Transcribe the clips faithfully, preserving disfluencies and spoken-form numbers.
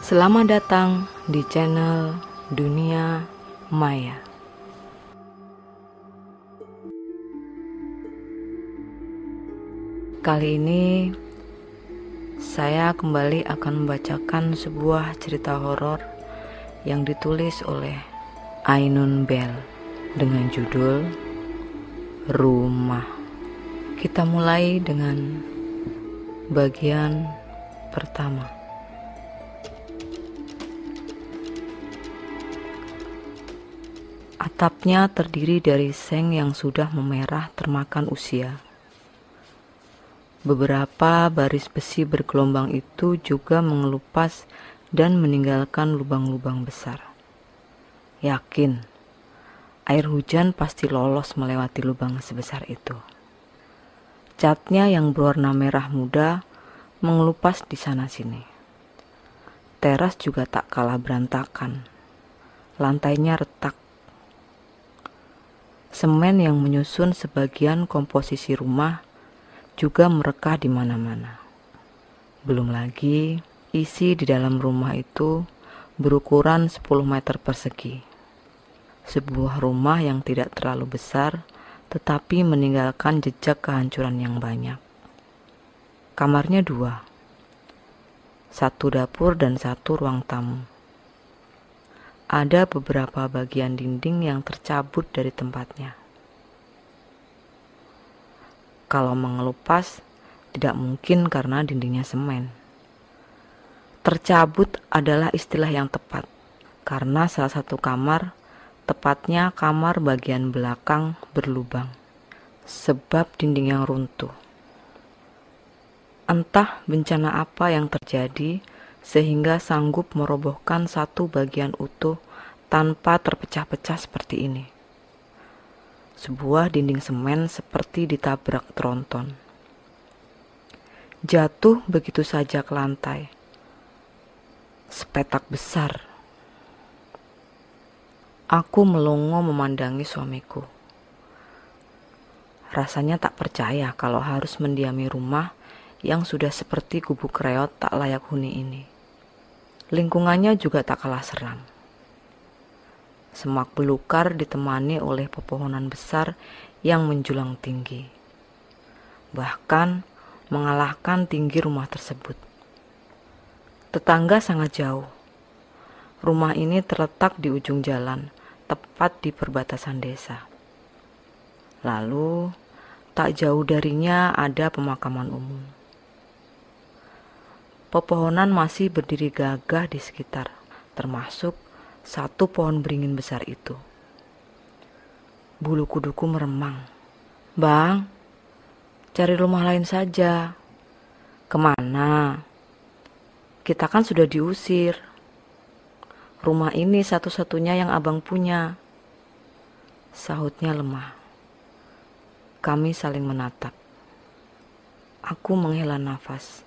Selamat datang di channel Dunia Maya. Kali ini saya kembali akan membacakan sebuah cerita horor yang ditulis oleh Ainun Bell dengan judul Rumah. Kita mulai dengan bagian pertama. Atapnya terdiri dari seng yang sudah memerah termakan usia. Beberapa baris besi bergelombang itu juga mengelupas dan meninggalkan lubang-lubang besar. Yakin, air hujan pasti lolos melewati lubang sebesar itu. Catnya yang berwarna merah muda mengelupas di sana-sini. Teras juga tak kalah berantakan. Lantainya retak. Semen yang menyusun sebagian komposisi rumah juga merekah di mana-mana. Belum lagi, isi di dalam rumah itu berukuran sepuluh meter persegi. Sebuah rumah yang tidak terlalu besar, tetapi meninggalkan jejak kehancuran yang banyak. Kamarnya dua, satu dapur dan satu ruang tamu. Ada beberapa bagian dinding yang tercabut dari tempatnya. Kalau mengelupas, tidak mungkin karena dindingnya semen. Tercabut adalah istilah yang tepat, karena salah satu kamar, tepatnya kamar bagian belakang, berlubang, sebab dinding yang runtuh. Entah bencana apa yang terjadi, sehingga sanggup merobohkan satu bagian utuh tanpa terpecah-pecah seperti ini. Sebuah dinding semen seperti ditabrak tronton. Jatuh begitu saja ke lantai. Sepetak besar. Aku melongo memandangi suamiku. Rasanya tak percaya kalau harus mendiami rumah yang sudah seperti gubuk reot tak layak huni ini. Lingkungannya juga tak kalah seram. Semak belukar ditemani oleh pepohonan besar yang menjulang tinggi. Bahkan mengalahkan tinggi rumah tersebut. Tetangga sangat jauh. Rumah ini terletak di ujung jalan, tepat di perbatasan desa. Lalu, tak jauh darinya ada pemakaman umum. Pepohonan masih berdiri gagah di sekitar, termasuk satu pohon beringin besar itu. Bulu kuduku meremang. Bang, cari rumah lain saja. Kemana? Kita kan sudah diusir. Rumah ini satu-satunya yang abang punya. Sahutnya lemah. Kami saling menatap. Aku menghela nafas.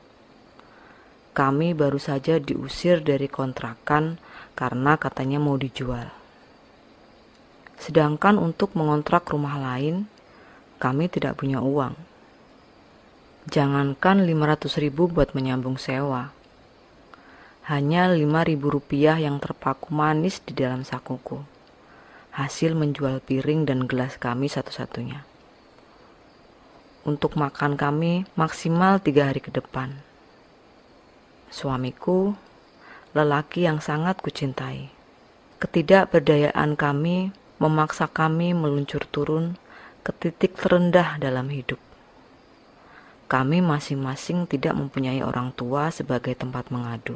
Kami baru saja diusir dari kontrakan karena katanya mau dijual. Sedangkan untuk mengontrak rumah lain, kami tidak punya uang. Jangankan lima ratus ribu buat menyambung sewa. Hanya lima ribu rupiah yang terpaku manis di dalam sakuku. Hasil menjual piring dan gelas kami satu-satunya. Untuk makan kami maksimal tiga hari ke depan. Suamiku, lelaki yang sangat kucintai. Ketidakberdayaan kami memaksa kami meluncur turun ke titik terendah dalam hidup. Kami masing-masing tidak mempunyai orang tua sebagai tempat mengadu.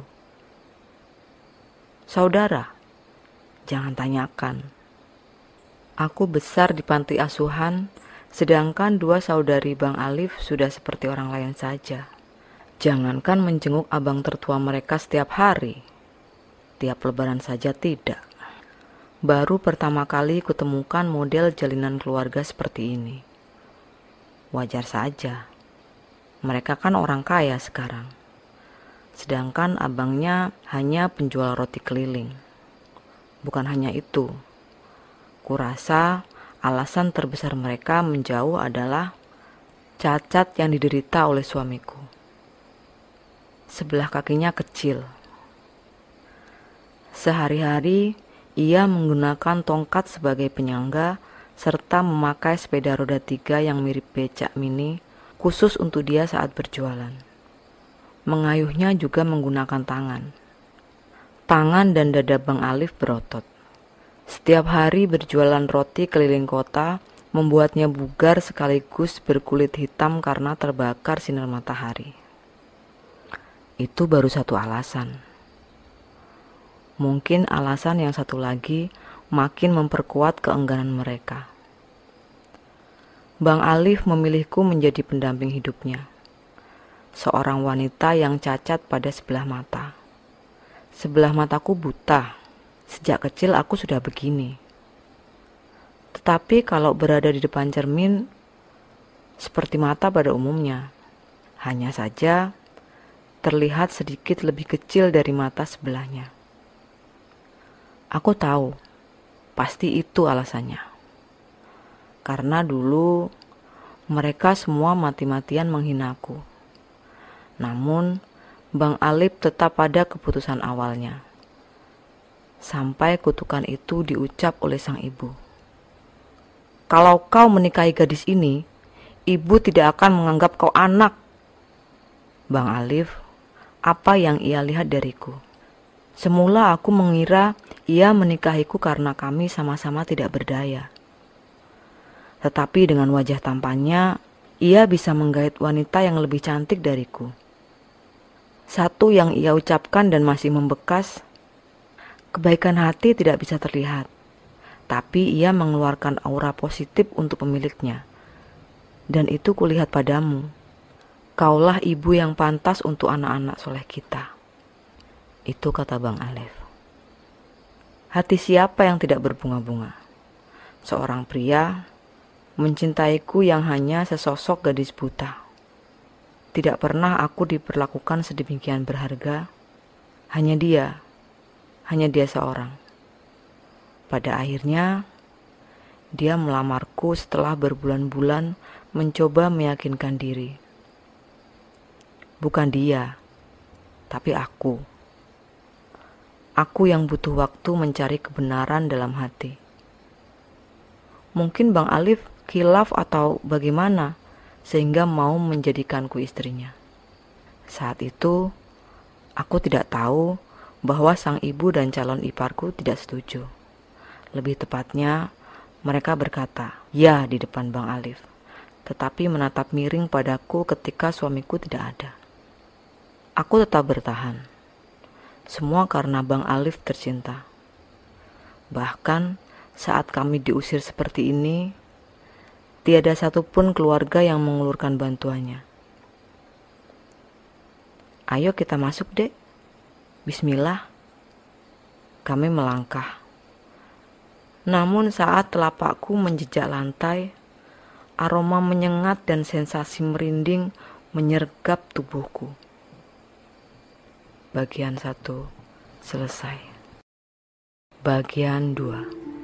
Saudara, jangan tanyakan. Aku besar di panti asuhan, sedangkan dua saudari Bang Alif sudah seperti orang lain saja. Jangankan menjenguk abang tertua mereka setiap hari, tiap lebaran saja tidak. Baru pertama kali kutemukan model jalinan keluarga seperti ini. Wajar saja, mereka kan orang kaya sekarang. Sedangkan abangnya hanya penjual roti keliling. Bukan hanya itu, kurasa alasan terbesar mereka menjauh adalah cacat yang diderita oleh suamiku. Sebelah kakinya kecil, Sehari-hari, ia menggunakan tongkat sebagai penyangga serta memakai sepeda roda tiga yang mirip becak mini khusus untuk dia saat berjualan. Mengayuhnya juga menggunakan tangan. Tangan dan dada Bang Alif berotot. Setiap hari berjualan roti keliling kota membuatnya bugar sekaligus berkulit hitam karena terbakar sinar matahari. Itu baru satu alasan. Mungkin alasan yang satu lagi makin memperkuat keengganan mereka. Bang Alif memilihku menjadi pendamping hidupnya. Seorang wanita yang cacat pada sebelah mata. Sebelah mataku buta. Sejak kecil aku sudah begini. Tetapi kalau berada di depan cermin, seperti mata pada umumnya. Hanya saja terlihat sedikit lebih kecil dari mata sebelahnya. Aku tahu, pasti itu alasannya. Karena dulu mereka semua mati-matian menghinaku. Namun, Bang Alif tetap pada keputusan awalnya. Sampai kutukan itu diucap oleh sang ibu. Kalau kau menikahi gadis ini, ibu tidak akan menganggap kau anak. Bang Alif, apa yang ia lihat dariku? Semula aku mengira ia menikahiku karena kami sama-sama tidak berdaya. Tetapi dengan wajah tampannya, ia bisa menggait wanita yang lebih cantik dariku. Satu yang ia ucapkan dan masih membekas, kebaikan hati tidak bisa terlihat, tapi ia mengeluarkan aura positif untuk pemiliknya. Dan itu kulihat padamu. Kaulah ibu yang pantas untuk anak-anak soleh kita. Itu kata Bang Alif. Hati siapa yang tidak berbunga-bunga? Seorang pria mencintaiku yang hanya sesosok gadis buta. Tidak pernah aku diperlakukan sedemikian berharga. Hanya dia, hanya dia seorang. Pada akhirnya, dia melamarku setelah berbulan-bulan mencoba meyakinkan diri. Bukan dia, tapi aku. Aku yang butuh waktu mencari kebenaran dalam hati. Mungkin Bang Alif khilaf atau bagaimana, sehingga mau menjadikanku istrinya. Saat itu, aku tidak tahu bahwa sang ibu dan calon iparku tidak setuju. Lebih tepatnya, mereka berkata, ya di depan Bang Alif, tetapi menatap miring padaku ketika suamiku tidak ada. Aku tetap bertahan. Semua karena Bang Alif tercinta. Bahkan saat kami diusir seperti ini, tiada satupun keluarga yang mengulurkan bantuannya. Ayo kita masuk, Dek. Bismillah. Kami melangkah. Namun saat telapakku menjejak lantai, aroma menyengat dan sensasi merinding menyergap tubuhku. Bagian satu selesai. Bagian dua.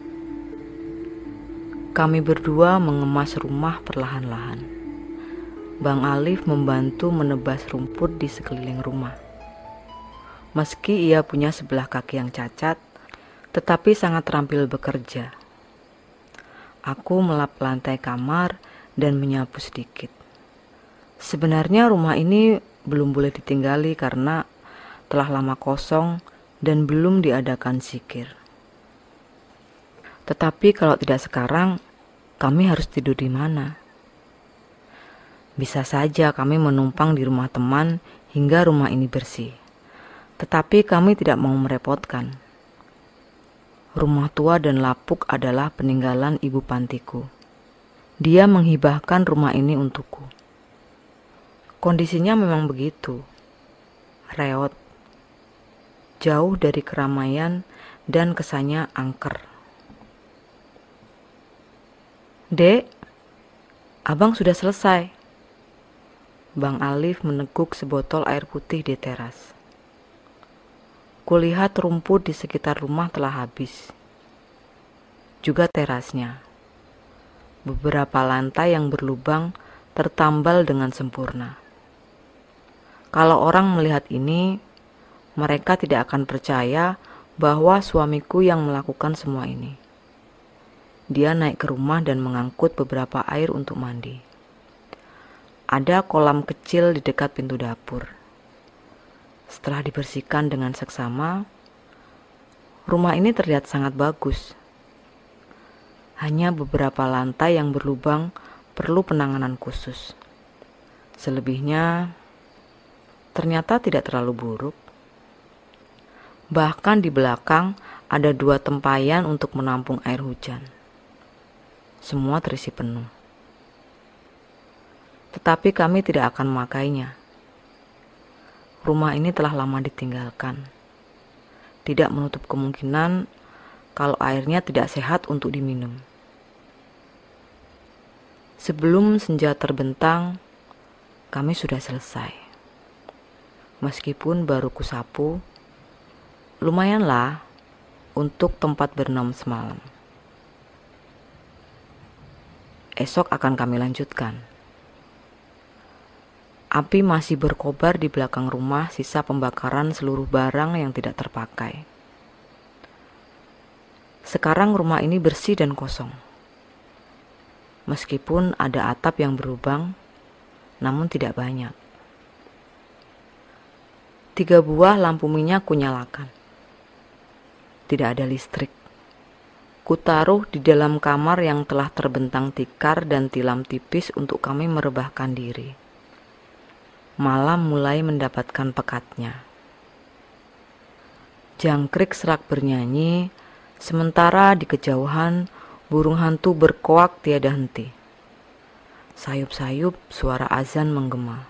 Kami berdua mengemas rumah perlahan-lahan. Bang Alif membantu menebas rumput di sekeliling rumah. Meski ia punya sebelah kaki yang cacat, tetapi sangat terampil bekerja. Aku melap lantai kamar dan menyapu sedikit. Sebenarnya rumah ini belum boleh ditinggali karena telah lama kosong dan belum diadakan zikir. Tetapi kalau tidak sekarang, kami harus tidur di mana? Bisa saja kami menumpang di rumah teman hingga rumah ini bersih. Tetapi kami tidak mau merepotkan. Rumah tua dan lapuk adalah peninggalan ibu pantiku. Dia menghibahkan rumah ini untukku. Kondisinya memang begitu. Reot. Jauh dari keramaian dan kesannya angker. Dek, abang sudah selesai. Bang Alif meneguk sebotol air putih di teras. Kulihat rumput di sekitar rumah telah habis. Juga terasnya. Beberapa lantai yang berlubang tertambal dengan sempurna. Kalau orang melihat ini, mereka tidak akan percaya bahwa suamiku yang melakukan semua ini. Dia naik ke rumah dan mengangkut beberapa air untuk mandi. Ada kolam kecil di dekat pintu dapur. Setelah dibersihkan dengan seksama, rumah ini terlihat sangat bagus. Hanya beberapa lantai yang berlubang perlu penanganan khusus. Selebihnya, ternyata tidak terlalu buruk. Bahkan di belakang ada dua tempayan untuk menampung air hujan. Semua terisi penuh. Tetapi kami tidak akan memakainya. Rumah ini telah lama ditinggalkan. Tidak menutup kemungkinan kalau airnya tidak sehat untuk diminum. Sebelum senja terbentang, kami sudah selesai. Meskipun baru kusapu, lumayanlah untuk tempat berenam semalam. Esok akan kami lanjutkan. Api masih berkobar di belakang rumah, sisa pembakaran seluruh barang yang tidak terpakai. Sekarang rumah ini bersih dan kosong. Meskipun ada atap yang berlubang, namun tidak banyak. Tiga buah lampu minyak kunyalakan. Tidak ada listrik. Kutaruh di dalam kamar yang telah terbentang tikar dan tilam tipis untuk kami merebahkan diri. Malam mulai mendapatkan pekatnya. Jangkrik serak bernyanyi, sementara di kejauhan burung hantu berkoak tiada henti. Sayup-sayup suara azan menggema.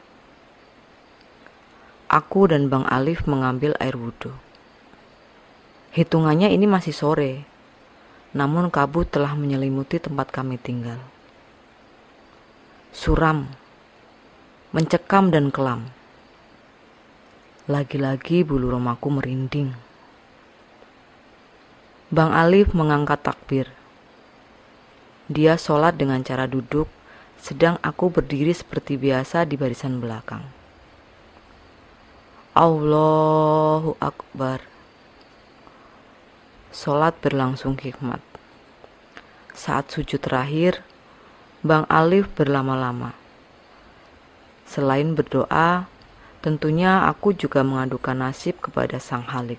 Aku dan Bang Alif mengambil air wudhu. Hitungannya ini masih sore, namun kabut telah menyelimuti tempat kami tinggal. Suram, mencekam dan kelam. Lagi-lagi bulu romaku merinding. Bang Alif mengangkat takbir. Dia sholat dengan cara duduk, sedang aku berdiri seperti biasa di barisan belakang. Allahu Akbar. Sholat berlangsung hikmat. Saat sujud terakhir, Bang Alif berlama-lama. Selain berdoa, tentunya aku juga mengadukan nasib kepada Sang Halik.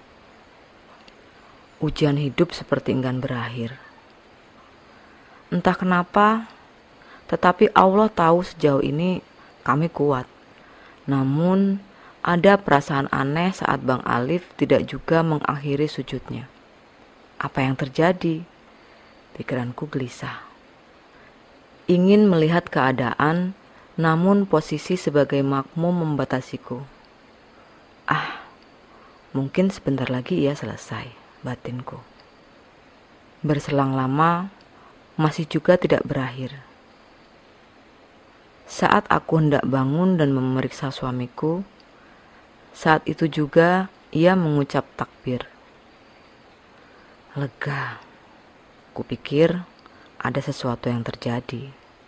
Ujian hidup seperti enggan berakhir. Entah kenapa, tetapi Allah tahu sejauh ini kami kuat. Namun, ada perasaan aneh saat Bang Alif tidak juga mengakhiri sujudnya. Apa yang terjadi? Pikiranku gelisah. Ingin melihat keadaan, namun posisi sebagai makmum membatasiku. Ah, mungkin sebentar lagi ia selesai, batinku. Berselang lama, masih juga tidak berakhir. Saat aku hendak bangun dan memeriksa suamiku, saat itu juga ia mengucap takbir. Lega. Kupikir ada sesuatu yang terjadi.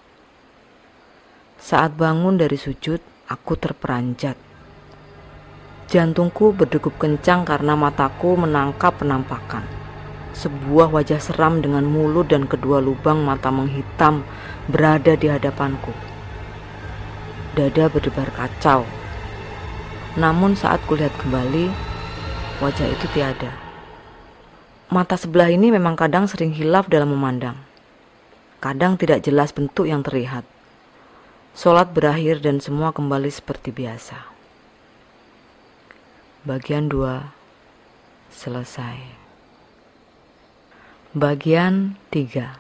Saat bangun dari sujud, aku terperanjat. Jantungku berdegup kencang karena mataku menangkap penampakan. Sebuah wajah seram dengan mulut dan kedua lubang mata menghitam berada di hadapanku. Dada berdebar kacau. Namun saat kulihat kembali, wajah itu tiada. Mata sebelah ini memang kadang sering hilaf dalam memandang. Kadang tidak jelas bentuk yang terlihat. Sholat berakhir dan semua kembali seperti biasa. Bagian dua selesai. Bagian tiga.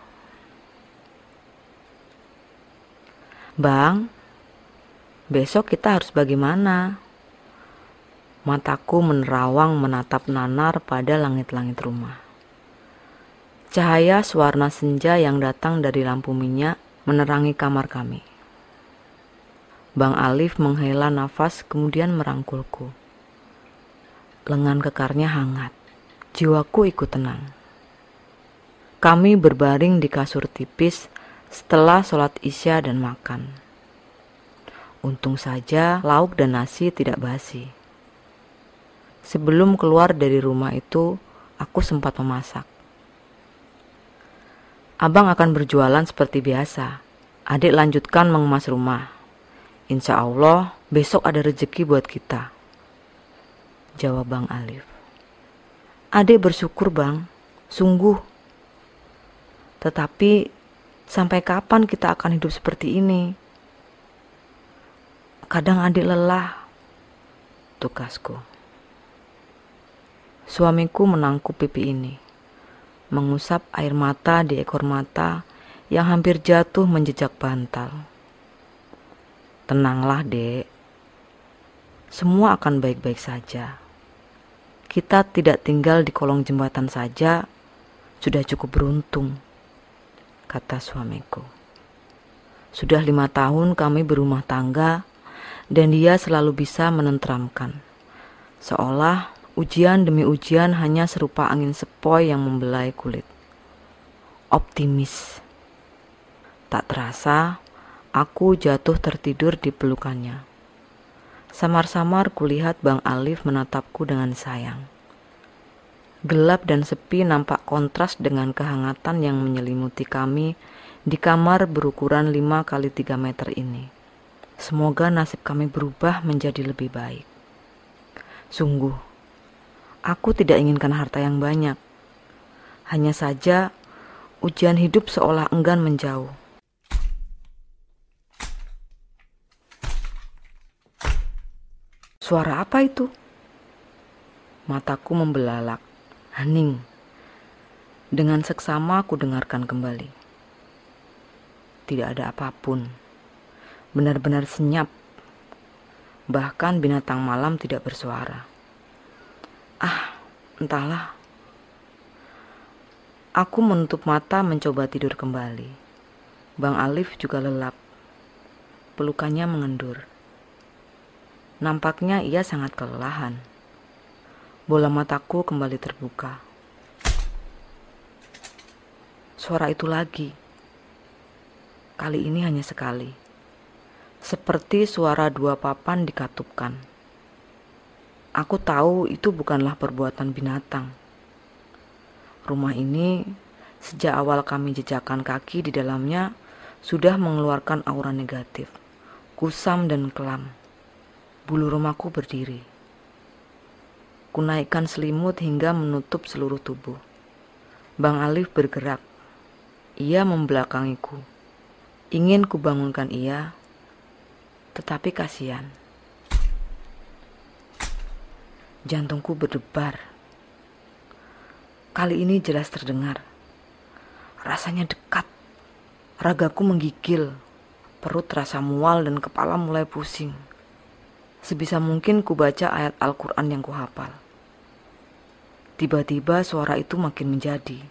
Bang, besok kita harus bagaimana? Mataku menerawang menatap nanar pada langit-langit rumah. Cahaya sewarna senja yang datang dari lampu minyak menerangi kamar kami. Bang Alif menghela nafas kemudian merangkulku. Lengan kekarnya hangat. Jiwaku ikut tenang. Kami berbaring di kasur tipis setelah sholat isya dan makan. Untung saja lauk dan nasi tidak basi. Sebelum keluar dari rumah itu, aku sempat memasak. Abang akan berjualan seperti biasa. Adik lanjutkan mengemas rumah. Insya Allah besok ada rezeki buat kita, jawab Bang Alif. Adik bersyukur bang, sungguh. Tetapi sampai kapan kita akan hidup seperti ini? Kadang adik lelah, tugasku. Suamiku menangkup pipi ini, mengusap air mata di ekor mata yang hampir jatuh menjejak bantal. Tenanglah dek, semua akan baik-baik saja. Kita tidak tinggal di kolong jembatan saja, sudah cukup beruntung, kata suamiku. Sudah lima tahun kami berumah tangga, dan dia selalu bisa menenteramkan. Seolah ujian demi ujian hanya serupa angin sepoi yang membelai kulit. Optimis. Tak terasa, aku jatuh tertidur di pelukannya. Samar-samar kulihat Bang Alif menatapku dengan sayang. Gelap dan sepi nampak kontras dengan kehangatan yang menyelimuti kami di kamar berukuran lima kali tiga meter ini. Semoga nasib kami berubah menjadi lebih baik. Sungguh, aku tidak inginkan harta yang banyak. Hanya saja, ujian hidup seolah enggan menjauh. Suara apa itu? Mataku membelalak, hening. Dengan seksama aku dengarkan kembali. Tidak ada apapun. Benar-benar senyap. Bahkan binatang malam tidak bersuara. Ah, entahlah. Aku menutup mata mencoba tidur kembali. Bang Alif juga lelap. Pelukannya mengendur. Nampaknya ia sangat kelelahan. Bola mataku kembali terbuka. Suara itu lagi. Kali ini hanya sekali. Seperti suara dua papan dikatupkan. Aku tahu itu bukanlah perbuatan binatang. Rumah ini, sejak awal kami jejakkan kaki di dalamnya, sudah mengeluarkan aura negatif, kusam dan kelam. Bulu rumahku berdiri. Kunaikkan selimut hingga menutup seluruh tubuh. Bang Alif bergerak. Ia membelakangiku. Ingin kubangunkan ia, tetapi kasihan. Jantungku berdebar. Kali ini jelas terdengar. Rasanya dekat. Ragaku menggigil. Perut terasa mual dan kepala mulai pusing. Sebisa mungkin ku baca ayat Al-Quran yang kuhafal. Tiba-tiba suara itu makin menjadi.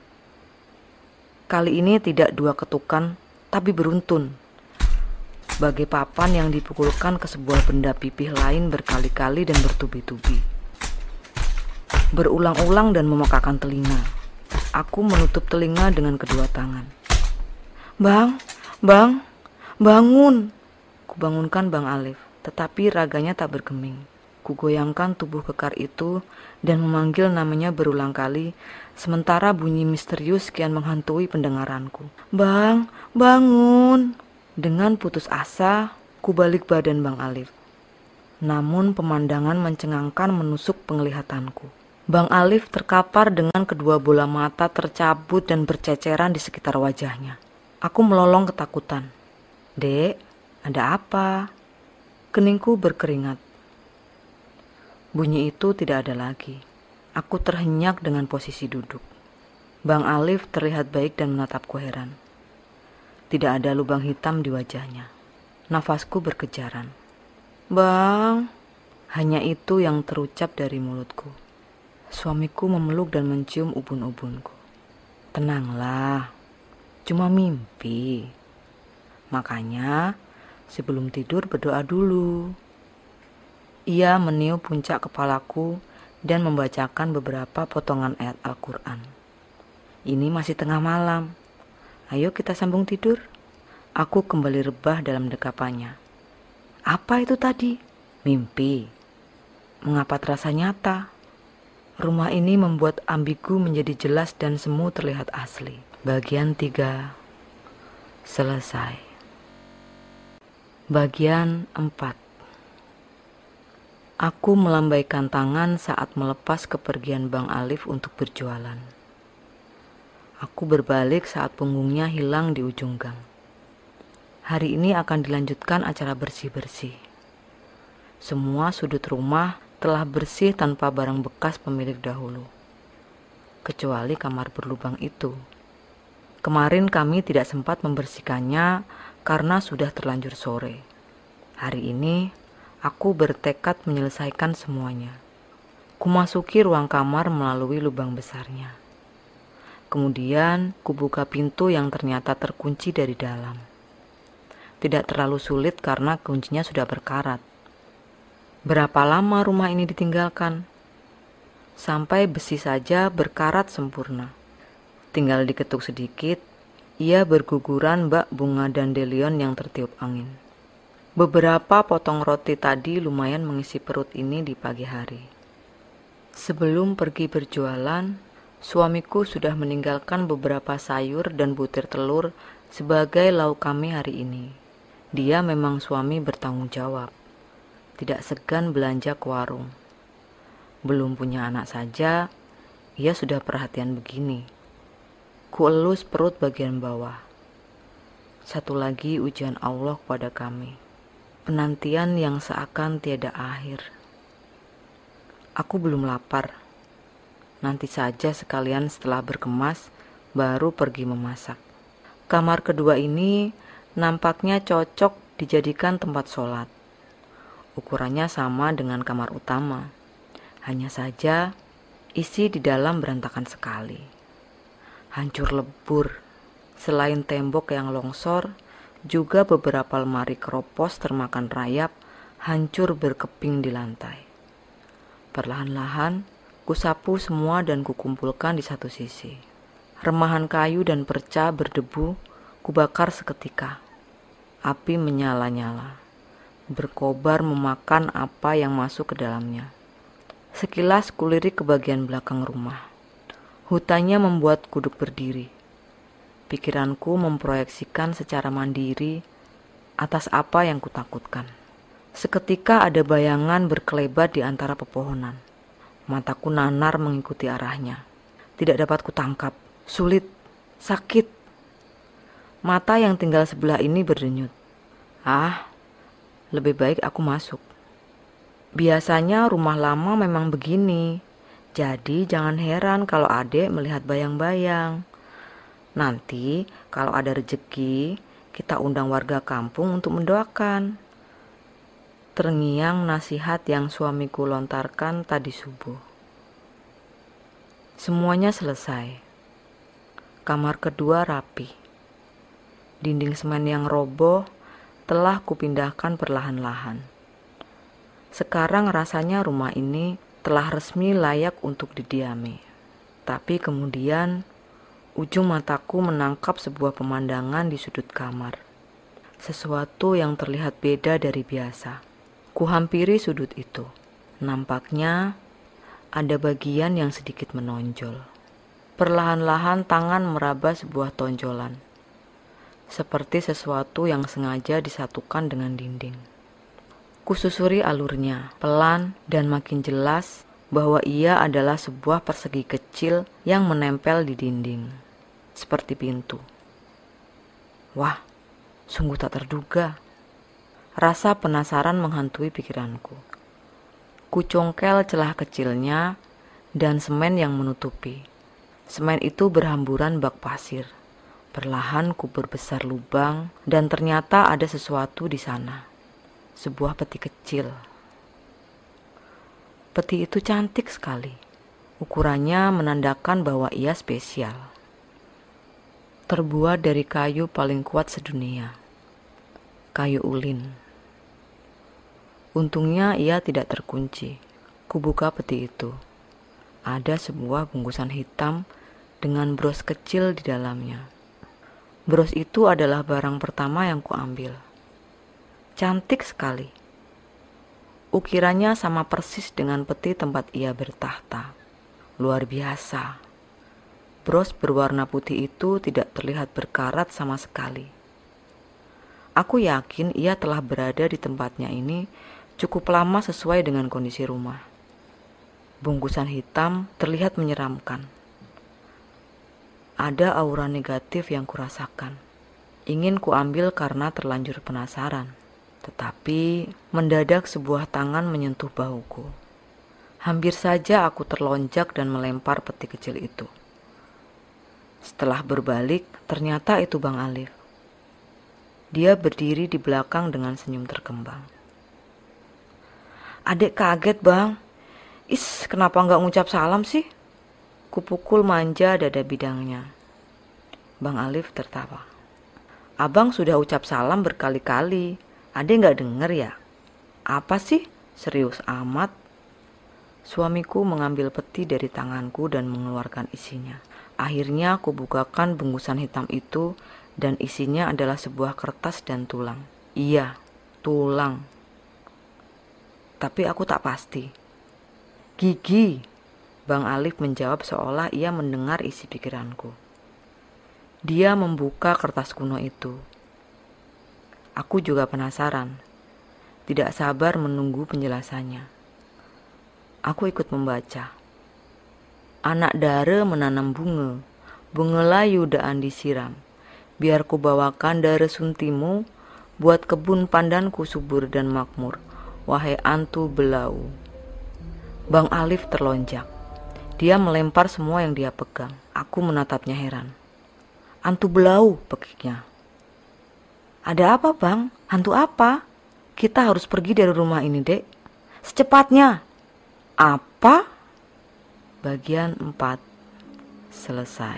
Kali ini tidak dua ketukan, tapi beruntun. Bagai papan yang dipukulkan ke sebuah benda pipih lain berkali-kali dan bertubi-tubi. Berulang-ulang dan memekakan telinga. Aku menutup telinga dengan kedua tangan. Bang, bang, bangun. Kubangunkan Bang Alif. Tetapi raganya tak bergeming. Kugoyangkan tubuh kekar itu dan memanggil namanya berulang kali, sementara bunyi misterius kian menghantui pendengaranku. Bang, bangun. Dengan putus asa, kubalik badan Bang Alif. Namun pemandangan mencengangkan menusuk penglihatanku. Bang Alif terkapar dengan kedua bola mata tercabut dan berceceran di sekitar wajahnya. Aku melolong ketakutan. Dek, ada apa? Keningku berkeringat. Bunyi itu tidak ada lagi. Aku terhenyak dengan posisi duduk. Bang Alif terlihat baik dan menatapku heran. Tidak ada lubang hitam di wajahnya. Nafasku berkejaran. Bang, hanya itu yang terucap dari mulutku. Suamiku memeluk dan mencium ubun-ubunku. Tenanglah, cuma mimpi. Makanya sebelum tidur berdoa dulu. Ia meniup puncak kepalaku dan membacakan beberapa potongan ayat Al-Quran. Ini masih tengah malam. Ayo kita sambung tidur. Aku kembali rebah dalam dekapannya. Apa itu tadi? Mimpi. Mengapa terasa nyata? Rumah ini membuat ambigu menjadi jelas dan semu terlihat asli. Bagian tiga selesai. Bagian empat. Aku melambaikan tangan saat melepas kepergian Bang Alif untuk berjualan. Aku berbalik saat punggungnya hilang di ujung gang. Hari ini akan dilanjutkan acara bersih-bersih. Semua sudut rumah telah bersih tanpa barang bekas pemilik dahulu, kecuali kamar berlubang itu. Kemarin kami tidak sempat membersihkannya karena sudah terlanjur sore. Hari ini aku bertekad menyelesaikan semuanya. Kumasuki ruang kamar melalui lubang besarnya. Kemudian kubuka pintu yang ternyata terkunci dari dalam. Tidak terlalu sulit karena kuncinya sudah berkarat. Berapa lama rumah ini ditinggalkan? Sampai besi saja berkarat sempurna. Tinggal diketuk sedikit, ia berguguran bak bunga dandelion yang tertiup angin. Beberapa potong roti tadi lumayan mengisi perut ini di pagi hari. Sebelum pergi berjualan, suamiku sudah meninggalkan beberapa sayur dan butir telur sebagai lauk kami hari ini. Dia memang suami bertanggung jawab. Tidak segan belanja ke warung. Belum punya anak saja, ia sudah perhatian begini. Kuelus perut bagian bawah. Satu lagi ujian Allah kepada kami. Penantian yang seakan tiada akhir. Aku belum lapar. Nanti saja sekalian setelah berkemas, baru pergi memasak. Kamar kedua ini nampaknya cocok dijadikan tempat sholat. Ukurannya sama dengan kamar utama. Hanya saja isi di dalam berantakan sekali. Hancur lebur. Selain tembok yang longsor, juga beberapa lemari keropos termakan rayap, hancur berkeping di lantai. Perlahan-lahan, kusapu semua dan kukumpulkan di satu sisi. Remahan kayu dan perca berdebu, kubakar seketika. Api menyala-nyala, berkobar memakan apa yang masuk ke dalamnya. Sekilas kulirik ke bagian belakang rumah. Hutannya membuat kuduk berdiri. Pikiranku memproyeksikan secara mandiri atas apa yang kutakutkan. Seketika ada bayangan berkelebat di antara pepohonan. Mataku nanar mengikuti arahnya. Tidak dapat kutangkap. Sulit. Sakit. Mata yang tinggal sebelah ini berdenyut. Ah, lebih baik aku masuk. Biasanya rumah lama memang begini. Jadi jangan heran kalau adek melihat bayang-bayang. Nanti kalau ada rezeki, kita undang warga kampung untuk mendoakan. Terngiang nasihat yang suamiku lontarkan tadi subuh. Semuanya selesai. Kamar kedua rapi. Dinding semen yang roboh telah kupindahkan perlahan-lahan. Sekarang rasanya rumah ini telah resmi layak untuk didiami. Tapi kemudian ujung mataku menangkap sebuah pemandangan di sudut kamar. Sesuatu yang terlihat beda dari biasa. Kuhampiri sudut itu. Nampaknya ada bagian yang sedikit menonjol. Perlahan-lahan tangan meraba sebuah tonjolan. Seperti sesuatu yang sengaja disatukan dengan dinding. Kususuri alurnya, pelan dan makin jelas bahwa ia adalah sebuah persegi kecil yang menempel di dinding. Seperti pintu. Wah, sungguh tak terduga. Rasa penasaran menghantui pikiranku. Kucongkel celah kecilnya dan semen yang menutupi. Semen itu berhamburan bak pasir. Perlahan ku perbesar lubang dan ternyata ada sesuatu di sana. Sebuah peti kecil. Peti itu cantik sekali. Ukurannya menandakan bahwa ia spesial. Terbuat dari kayu paling kuat sedunia. Kayu ulin. Untungnya ia tidak terkunci. Kubuka peti itu. Ada sebuah bungkusan hitam dengan bros kecil di dalamnya. Bros itu adalah barang pertama yang kuambil. Cantik sekali. Ukirannya sama persis dengan peti tempat ia bertahta. Luar biasa. Bros berwarna putih itu tidak terlihat berkarat sama sekali. Aku yakin ia telah berada di tempatnya ini cukup lama sesuai dengan kondisi rumah. Bungkusan hitam terlihat menyeramkan. Ada aura negatif yang kurasakan. Ingin kuambil karena terlanjur penasaran. Tetapi mendadak sebuah tangan menyentuh bahuku. Hampir saja aku terlonjak dan melempar peti kecil itu. Setelah berbalik, ternyata itu Bang Alif. Dia berdiri di belakang dengan senyum terkembang. Adek kaget bang. Is, kenapa nggak ngucap salam sih? Kupukul manja dada bidangnya. Bang Alif tertawa. Abang sudah ucap salam berkali-kali. Adek nggak denger ya? Apa sih? Serius amat? Suamiku mengambil peti dari tanganku dan mengeluarkan isinya. Akhirnya aku bukakan bungkusan hitam itu dan isinya adalah sebuah kertas dan tulang. Iya, tulang. Tapi aku tak pasti. Gigi, Bang Alif menjawab seolah ia mendengar isi pikiranku. Dia membuka kertas kuno itu. Aku juga penasaran. Tidak sabar menunggu penjelasannya. Aku ikut membaca. Anak dara menanam bunga, bunga layu daan disiram. Biar ku bawakan dara suntimu, buat kebun pandanku subur dan makmur. Wahai antu belau. Bang Alif terlonjak. Dia melempar semua yang dia pegang. Aku menatapnya heran. Antu belau, pekiknya. Ada apa bang? Hantu apa? Kita harus pergi dari rumah ini dek. Secepatnya. Apa? Bagian empat selesai.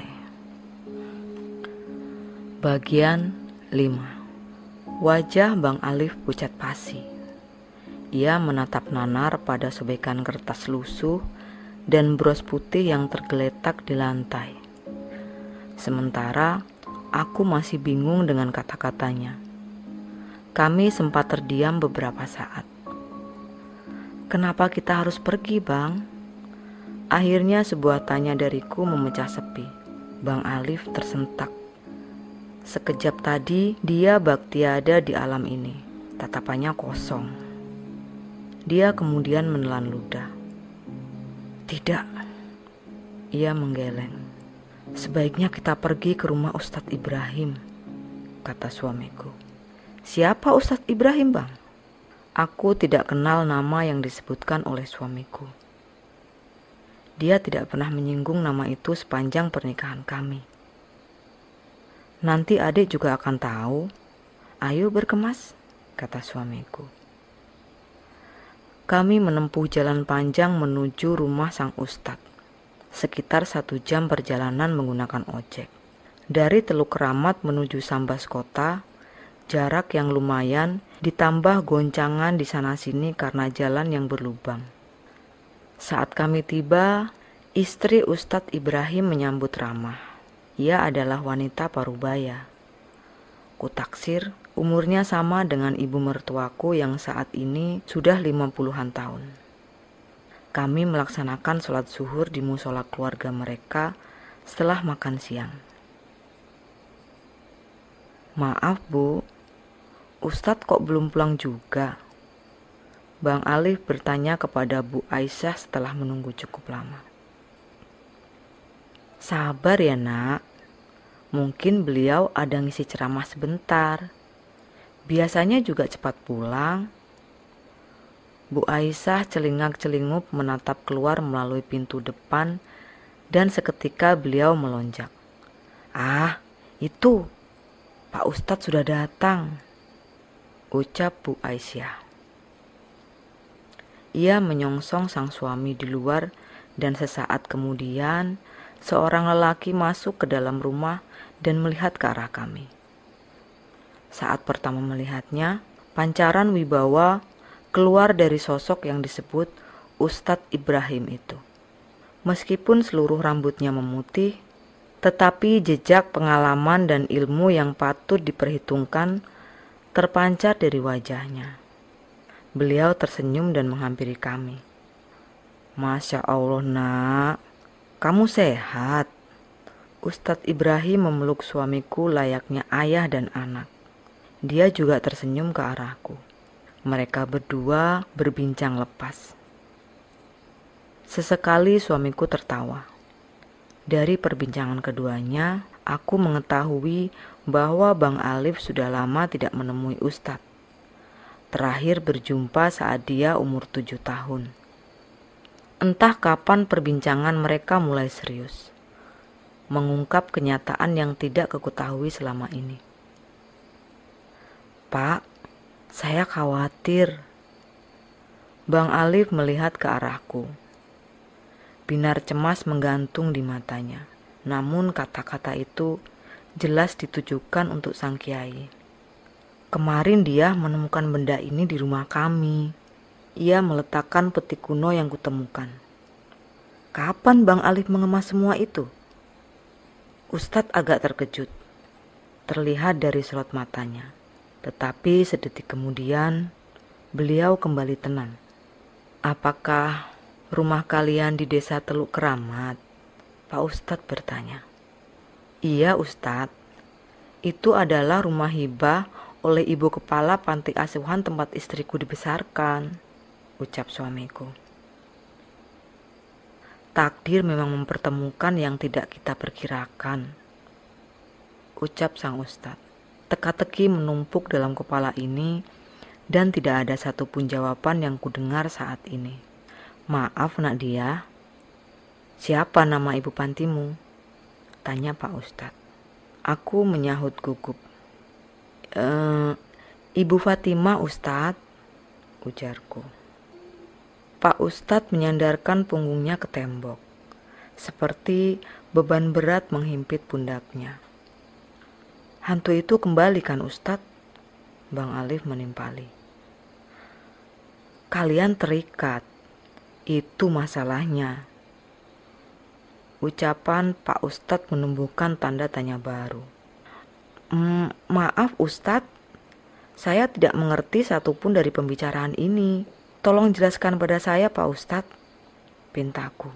Bagian lima. Wajah Bang Alif pucat pasi. Ia menatap nanar pada sobekan kertas lusuh dan bros putih yang tergeletak di lantai. Sementara aku masih bingung dengan kata-katanya. Kami sempat terdiam beberapa saat. Kenapa kita harus pergi, Bang? Akhirnya sebuah tanya dariku memecah sepi. Bang Alif tersentak. Sekejap tadi dia bak tiada di alam ini. Tatapannya kosong. Dia kemudian menelan ludah. Tidak. Ia menggeleng. Sebaiknya kita pergi ke rumah Ustadz Ibrahim, kata suamiku. Siapa Ustadz Ibrahim, Bang? Aku tidak kenal nama yang disebutkan oleh suamiku. Dia tidak pernah menyinggung nama itu sepanjang pernikahan kami. Nanti adik juga akan tahu. Ayo berkemas, kata suamiku. Kami menempuh jalan panjang menuju rumah sang ustadz. Sekitar satu jam perjalanan menggunakan ojek. Dari Teluk Keramat menuju Sambas Kota, jarak yang lumayan ditambah goncangan di sana-sini karena jalan yang berlubang. Saat kami tiba, istri Ustadz Ibrahim menyambut ramah. Ia adalah wanita parubaya. Kutaksir, umurnya sama dengan ibu mertuaku yang saat ini sudah lima puluhan tahun. Kami melaksanakan sholat zuhur di musola keluarga mereka setelah makan siang. Maaf Bu, Ustadz kok belum pulang juga? Bang Alif bertanya kepada Bu Aisyah setelah menunggu cukup lama. Sabar ya nak, mungkin beliau ada ngisi ceramah sebentar. Biasanya juga cepat pulang. Bu Aisyah celingak-celingup menatap keluar melalui pintu depan dan seketika beliau melonjak. Ah, itu, Pak Ustadz sudah datang, ucap Bu Aisyah. Ia menyongsong sang suami di luar dan sesaat kemudian seorang lelaki masuk ke dalam rumah dan melihat ke arah kami. Saat pertama melihatnya, pancaran wibawa keluar dari sosok yang disebut Ustadz Ibrahim itu. Meskipun seluruh rambutnya memutih, tetapi jejak pengalaman dan ilmu yang patut diperhitungkan terpancar dari wajahnya. Beliau tersenyum dan menghampiri kami. Masya Allah nak, Kamu sehat? Ustadz Ibrahim memeluk suamiku layaknya ayah dan anak. Dia juga tersenyum ke arahku. Mereka berdua berbincang lepas. Sesekali suamiku tertawa. Dari perbincangan keduanya, aku mengetahui bahwa Bang Alif sudah lama tidak menemui Ustadz. Terakhir berjumpa saat dia umur tujuh tahun. Entah kapan perbincangan mereka mulai serius, mengungkap kenyataan yang tidak kuketahui selama ini. Pak, saya khawatir. Bang Alif melihat ke arahku. Binar cemas menggantung di matanya. Namun kata-kata itu jelas ditujukan untuk sang kiai. Kemarin dia menemukan benda ini di rumah kami. Ia meletakkan peti kuno yang kutemukan. Kapan Bang Alif mengemas semua itu? Ustadz agak terkejut. Terlihat dari sorot matanya. Tetapi sedetik kemudian, beliau kembali tenang. Apakah rumah kalian di desa Teluk Keramat? Pak Ustadz bertanya. Iya Ustadz, itu adalah rumah hibah oleh ibu kepala panti asuhan tempat istriku dibesarkan, ucap suamiku. Takdir memang mempertemukan yang tidak kita perkirakan, ucap sang ustadz. Teka-teki menumpuk dalam kepala ini dan tidak ada satupun jawaban yang kudengar saat ini. Maaf nak dia, siapa nama ibu pantimu? Tanya Pak Ustadz. Aku menyahut gugup. E, Ibu Fatimah Ustadz, ujarku. Pak Ustadz menyandarkan punggungnya ke tembok, seperti beban berat menghimpit pundaknya. Hantu itu kembali kan Ustadz? Bang Alif menimpali. Kalian terikat, itu masalahnya. Ucapan Pak Ustadz menumbuhkan tanda tanya baru. Mm, maaf Ustadz, saya tidak mengerti satupun dari pembicaraan ini. Tolong jelaskan pada saya Pak Ustadz, pintaku.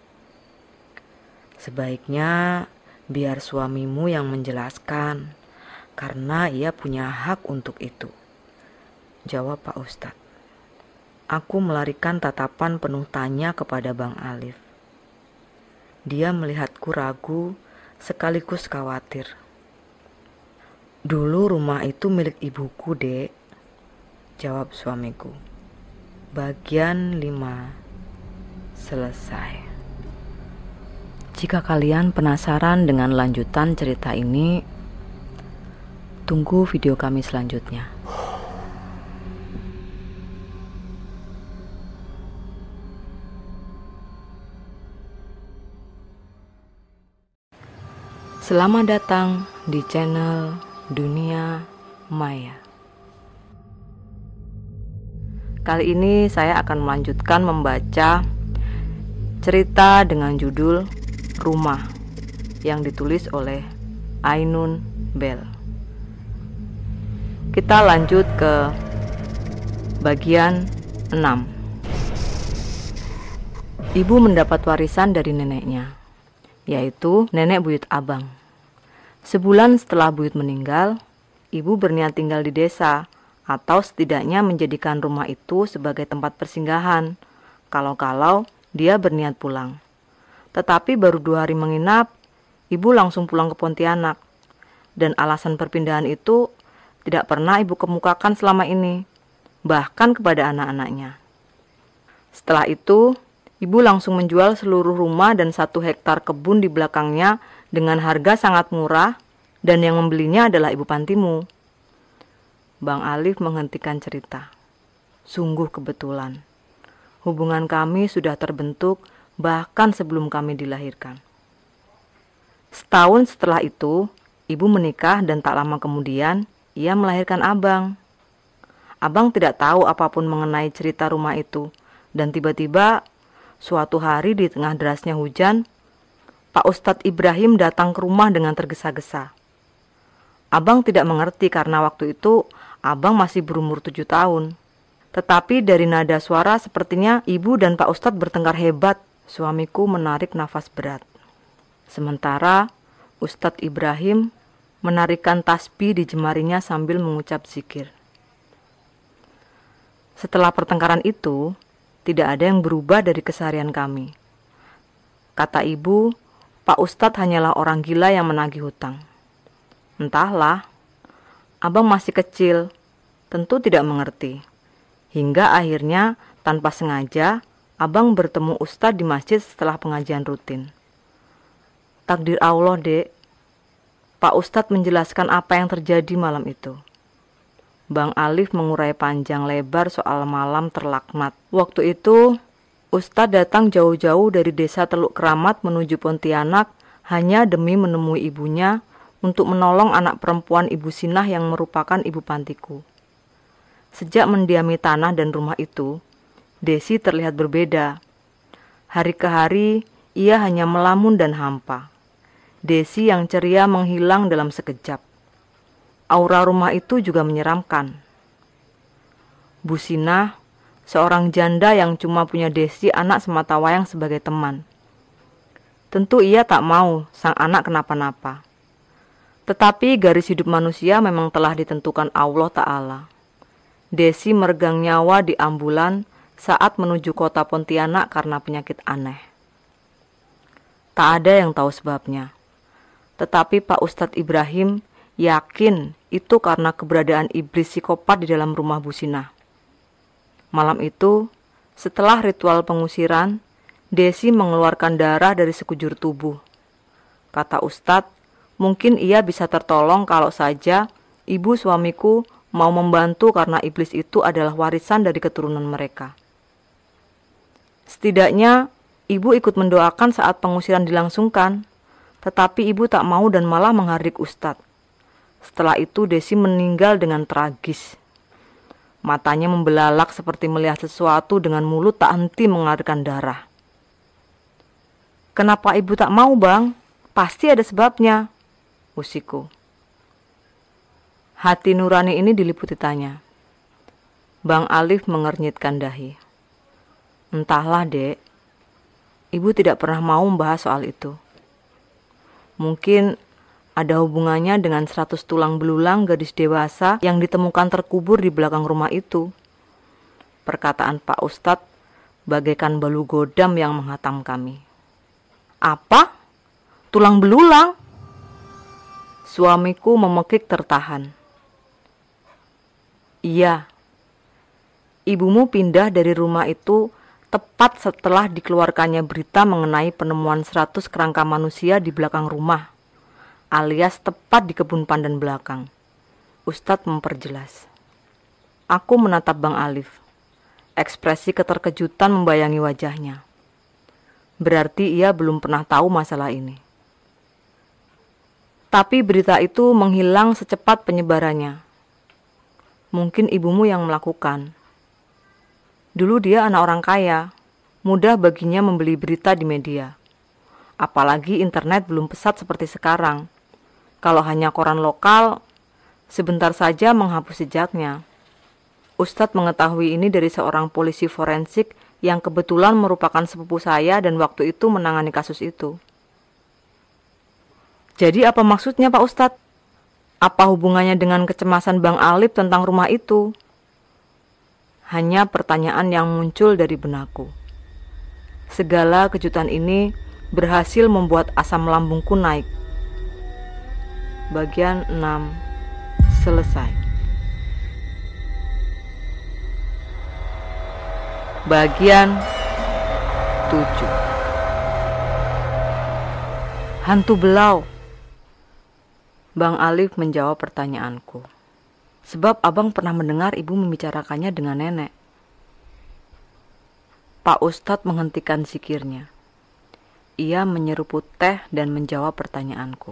Sebaiknya biar suamimu yang menjelaskan, karena ia punya hak untuk itu, jawab Pak Ustadz. Aku melarikan tatapan penuh tanya kepada Bang Alif. Dia melihatku ragu sekaligus khawatir. Dulu rumah itu milik ibuku, Dek, jawab suamiku. Bagian lima selesai. Jika kalian penasaran dengan lanjutan cerita ini, tunggu video kami selanjutnya. Selamat datang di channel Dunia Maya. Kali ini saya akan melanjutkan membaca cerita dengan judul Rumah yang ditulis oleh Ainun Bell. Kita lanjut ke bagian enam. Ibu mendapat warisan dari neneknya, yaitu nenek buyut Abang. Sebulan setelah buyut meninggal, ibu berniat tinggal di desa, atau setidaknya menjadikan rumah itu sebagai tempat persinggahan, kalau-kalau dia berniat pulang. Tetapi baru dua hari menginap, ibu langsung pulang ke Pontianak, dan alasan perpindahan itu tidak pernah ibu kemukakan selama ini, bahkan kepada anak-anaknya. Setelah itu, ibu langsung menjual seluruh rumah dan satu hektar kebun di belakangnya dengan harga sangat murah, dan yang membelinya adalah ibu pantimu. Bang Alif menghentikan cerita. Sungguh kebetulan. Hubungan kami sudah terbentuk bahkan sebelum kami dilahirkan. Setahun setelah itu, ibu menikah dan tak lama kemudian ia melahirkan Abang. Abang tidak tahu apapun mengenai cerita rumah itu, dan tiba-tiba suatu hari di tengah derasnya hujan, Pak Ustadz Ibrahim datang ke rumah dengan tergesa-gesa. Abang tidak mengerti karena waktu itu Abang masih berumur tujuh tahun. Tetapi dari nada suara sepertinya ibu dan Pak Ustadz bertengkar hebat. Suamiku menarik nafas berat. Sementara Ustadz Ibrahim menarikan tasbih di jemarinya sambil mengucap zikir. Setelah pertengkaran itu, tidak ada yang berubah dari keseharian kami. Kata ibu, Pak Ustadz hanyalah orang gila yang menagih hutang. Entahlah, abang masih kecil, tentu tidak mengerti. Hingga akhirnya tanpa sengaja, abang bertemu Ustadz di masjid setelah pengajian rutin. Takdir Allah, Dek. Pak Ustadz menjelaskan apa yang terjadi malam itu. Bang Alif mengurai panjang lebar soal malam terlaknat. Waktu itu, Ustadz datang jauh-jauh dari desa Teluk Keramat menuju Pontianak hanya demi menemui ibunya untuk menolong anak perempuan Ibu Sinah yang merupakan ibu pantiku. Sejak mendiami tanah dan rumah itu, Desi terlihat berbeda. Hari ke hari, ia hanya melamun dan hampa. Desi yang ceria menghilang dalam sekejap. Aura rumah itu juga menyeramkan. Bu Sinah, seorang janda yang cuma punya Desi anak sematawayang sebagai teman. Tentu ia tak mau sang anak kenapa-napa. Tetapi garis hidup manusia memang telah ditentukan Allah Ta'ala. Desi meregang nyawa di ambulan saat menuju kota Pontianak karena penyakit aneh. Tak ada yang tahu sebabnya. Tetapi Pak Ustadz Ibrahim yakin itu karena keberadaan iblis psikopat di dalam rumah Bu Sinah. Malam itu, setelah ritual pengusiran, Desi mengeluarkan darah dari sekujur tubuh. Kata Ustadz, mungkin ia bisa tertolong kalau saja ibu suamiku mau membantu karena iblis itu adalah warisan dari keturunan mereka. Setidaknya, ibu ikut mendoakan saat pengusiran dilangsungkan, tetapi ibu tak mau dan malah menghardik Ustadz. Setelah itu Desi meninggal dengan tragis. Matanya membelalak seperti melihat sesuatu dengan mulut tak henti mengalirkan darah. Kenapa ibu tak mau, Bang? Pasti ada sebabnya, usiku. Hati nurani ini diliputi tanya. Bang Alif mengernyitkan dahi. Entahlah, Dek. Ibu tidak pernah mau membahas soal itu. Mungkin ada hubungannya dengan seratus tulang belulang gadis dewasa yang ditemukan terkubur di belakang rumah itu. Perkataan Pak Ustadz bagaikan balu godam yang menghatam kami. Apa? Tulang belulang? Suamiku memekik tertahan. Iya. Ibumu pindah dari rumah itu tepat setelah dikeluarkannya berita mengenai penemuan seratus kerangka manusia di belakang rumah, alias tepat di kebun pandan belakang. Ustadz memperjelas. Aku menatap Bang Alif. Ekspresi keterkejutan membayangi wajahnya. Berarti ia belum pernah tahu masalah ini. Tapi berita itu menghilang secepat penyebarannya. Mungkin ibumu yang melakukan. Dulu dia anak orang kaya, mudah baginya membeli berita di media. Apalagi internet belum pesat seperti sekarang. Kalau hanya koran lokal, sebentar saja menghapus jejaknya. Ustadz mengetahui ini dari seorang polisi forensik yang kebetulan merupakan sepupu saya dan waktu itu menangani kasus itu. Jadi apa maksudnya Pak Ustadz? Apa hubungannya dengan kecemasan Bang Alif tentang rumah itu? Hanya pertanyaan yang muncul dari benakku. Segala kejutan ini berhasil membuat asam lambungku naik. Bagian enam selesai. Bagian tujuh. Hantu belau. Bang Alif menjawab pertanyaanku. Sebab abang pernah mendengar ibu membicarakannya dengan nenek. Pak Ustadz menghentikan zikirnya. Ia menyeruput teh dan menjawab pertanyaanku.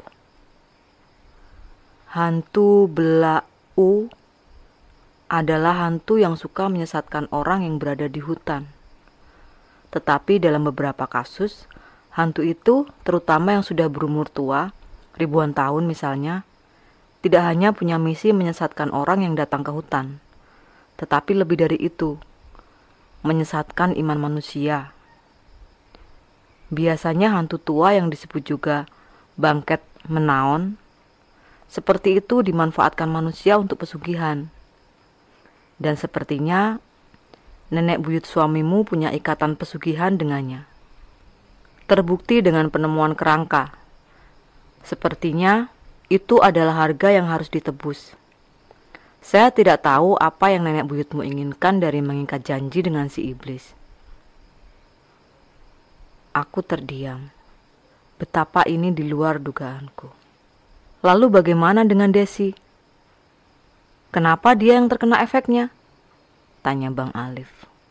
Hantu belau adalah hantu yang suka menyesatkan orang yang berada di hutan. Tetapi dalam beberapa kasus, hantu itu, terutama yang sudah berumur tua, ribuan tahun misalnya, tidak hanya punya misi menyesatkan orang yang datang ke hutan, tetapi lebih dari itu, menyesatkan iman manusia. Biasanya hantu tua yang disebut juga bangket menaon, seperti itu dimanfaatkan manusia untuk pesugihan. Dan sepertinya nenek buyut suamimu punya ikatan pesugihan dengannya. Terbukti dengan penemuan kerangka. Sepertinya itu adalah harga yang harus ditebus. Saya tidak tahu apa yang nenek buyutmu inginkan dari mengikat janji dengan si iblis. Aku terdiam. Betapa ini di luar dugaanku. Lalu bagaimana dengan Desi? Kenapa dia yang terkena efeknya? Tanya Bang Alif.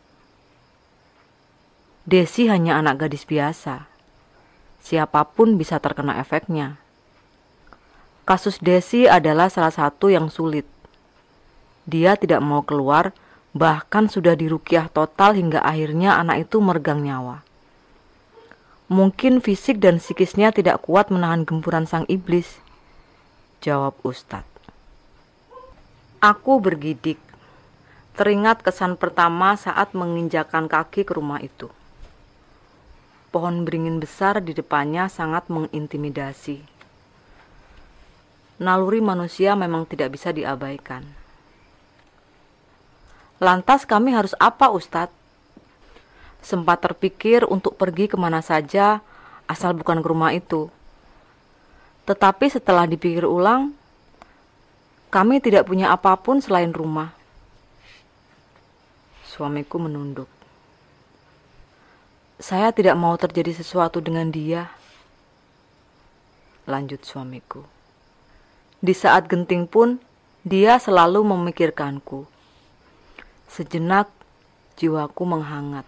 Desi hanya anak gadis biasa. Siapapun bisa terkena efeknya. Kasus Desi adalah salah satu yang sulit. Dia tidak mau keluar, bahkan sudah diruqyah total hingga akhirnya anak itu meregang nyawa. Mungkin fisik dan psikisnya tidak kuat menahan gempuran sang iblis, jawab Ustadz. Aku bergidik. Teringat kesan pertama saat menginjakan kaki ke rumah itu. Pohon beringin besar di depannya sangat mengintimidasi. Naluri manusia memang tidak bisa diabaikan. Lantas kami harus apa, Ustadz? Sempat terpikir untuk pergi kemana saja asal bukan ke rumah itu. Tetapi setelah dipikir ulang, kami tidak punya apapun selain rumah. Suamiku menunduk. Saya tidak mau terjadi sesuatu dengan dia. Lanjut suamiku. Di saat genting pun, dia selalu memikirkanku. Sejenak, jiwaku menghangat.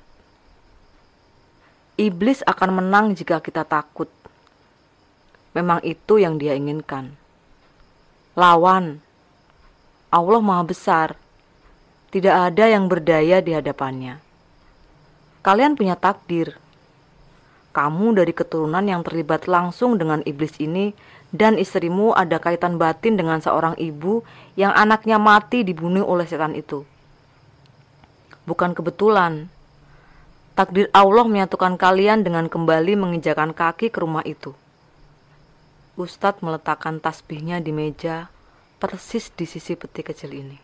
Iblis akan menang jika kita takut. Memang itu yang dia inginkan. Lawan. Allah Maha Besar. Tidak ada yang berdaya di hadapannya. Kalian punya takdir. Kamu dari keturunan yang terlibat langsung dengan iblis ini, dan istrimu ada kaitan batin dengan seorang ibu yang anaknya mati dibunuh oleh setan itu. Bukan kebetulan. Takdir Allah menyatukan kalian dengan kembali menginjakan kaki ke rumah itu. Ustadz meletakkan tasbihnya di meja, persis di sisi peti kecil ini.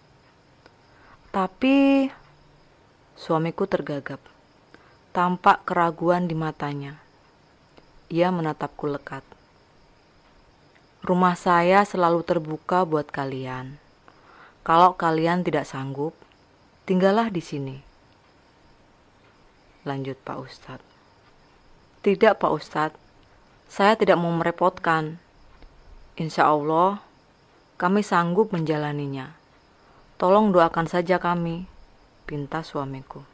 Tapi, suamiku tergagap. Tampak keraguan di matanya. Ia menatapku lekat. Rumah saya selalu terbuka buat kalian. Kalau kalian tidak sanggup, tinggallah di sini. Lanjut Pak Ustadz. Tidak Pak Ustadz, saya tidak mau merepotkan. Insya Allah, kami sanggup menjalaninya. Tolong doakan saja kami, pinta suamiku.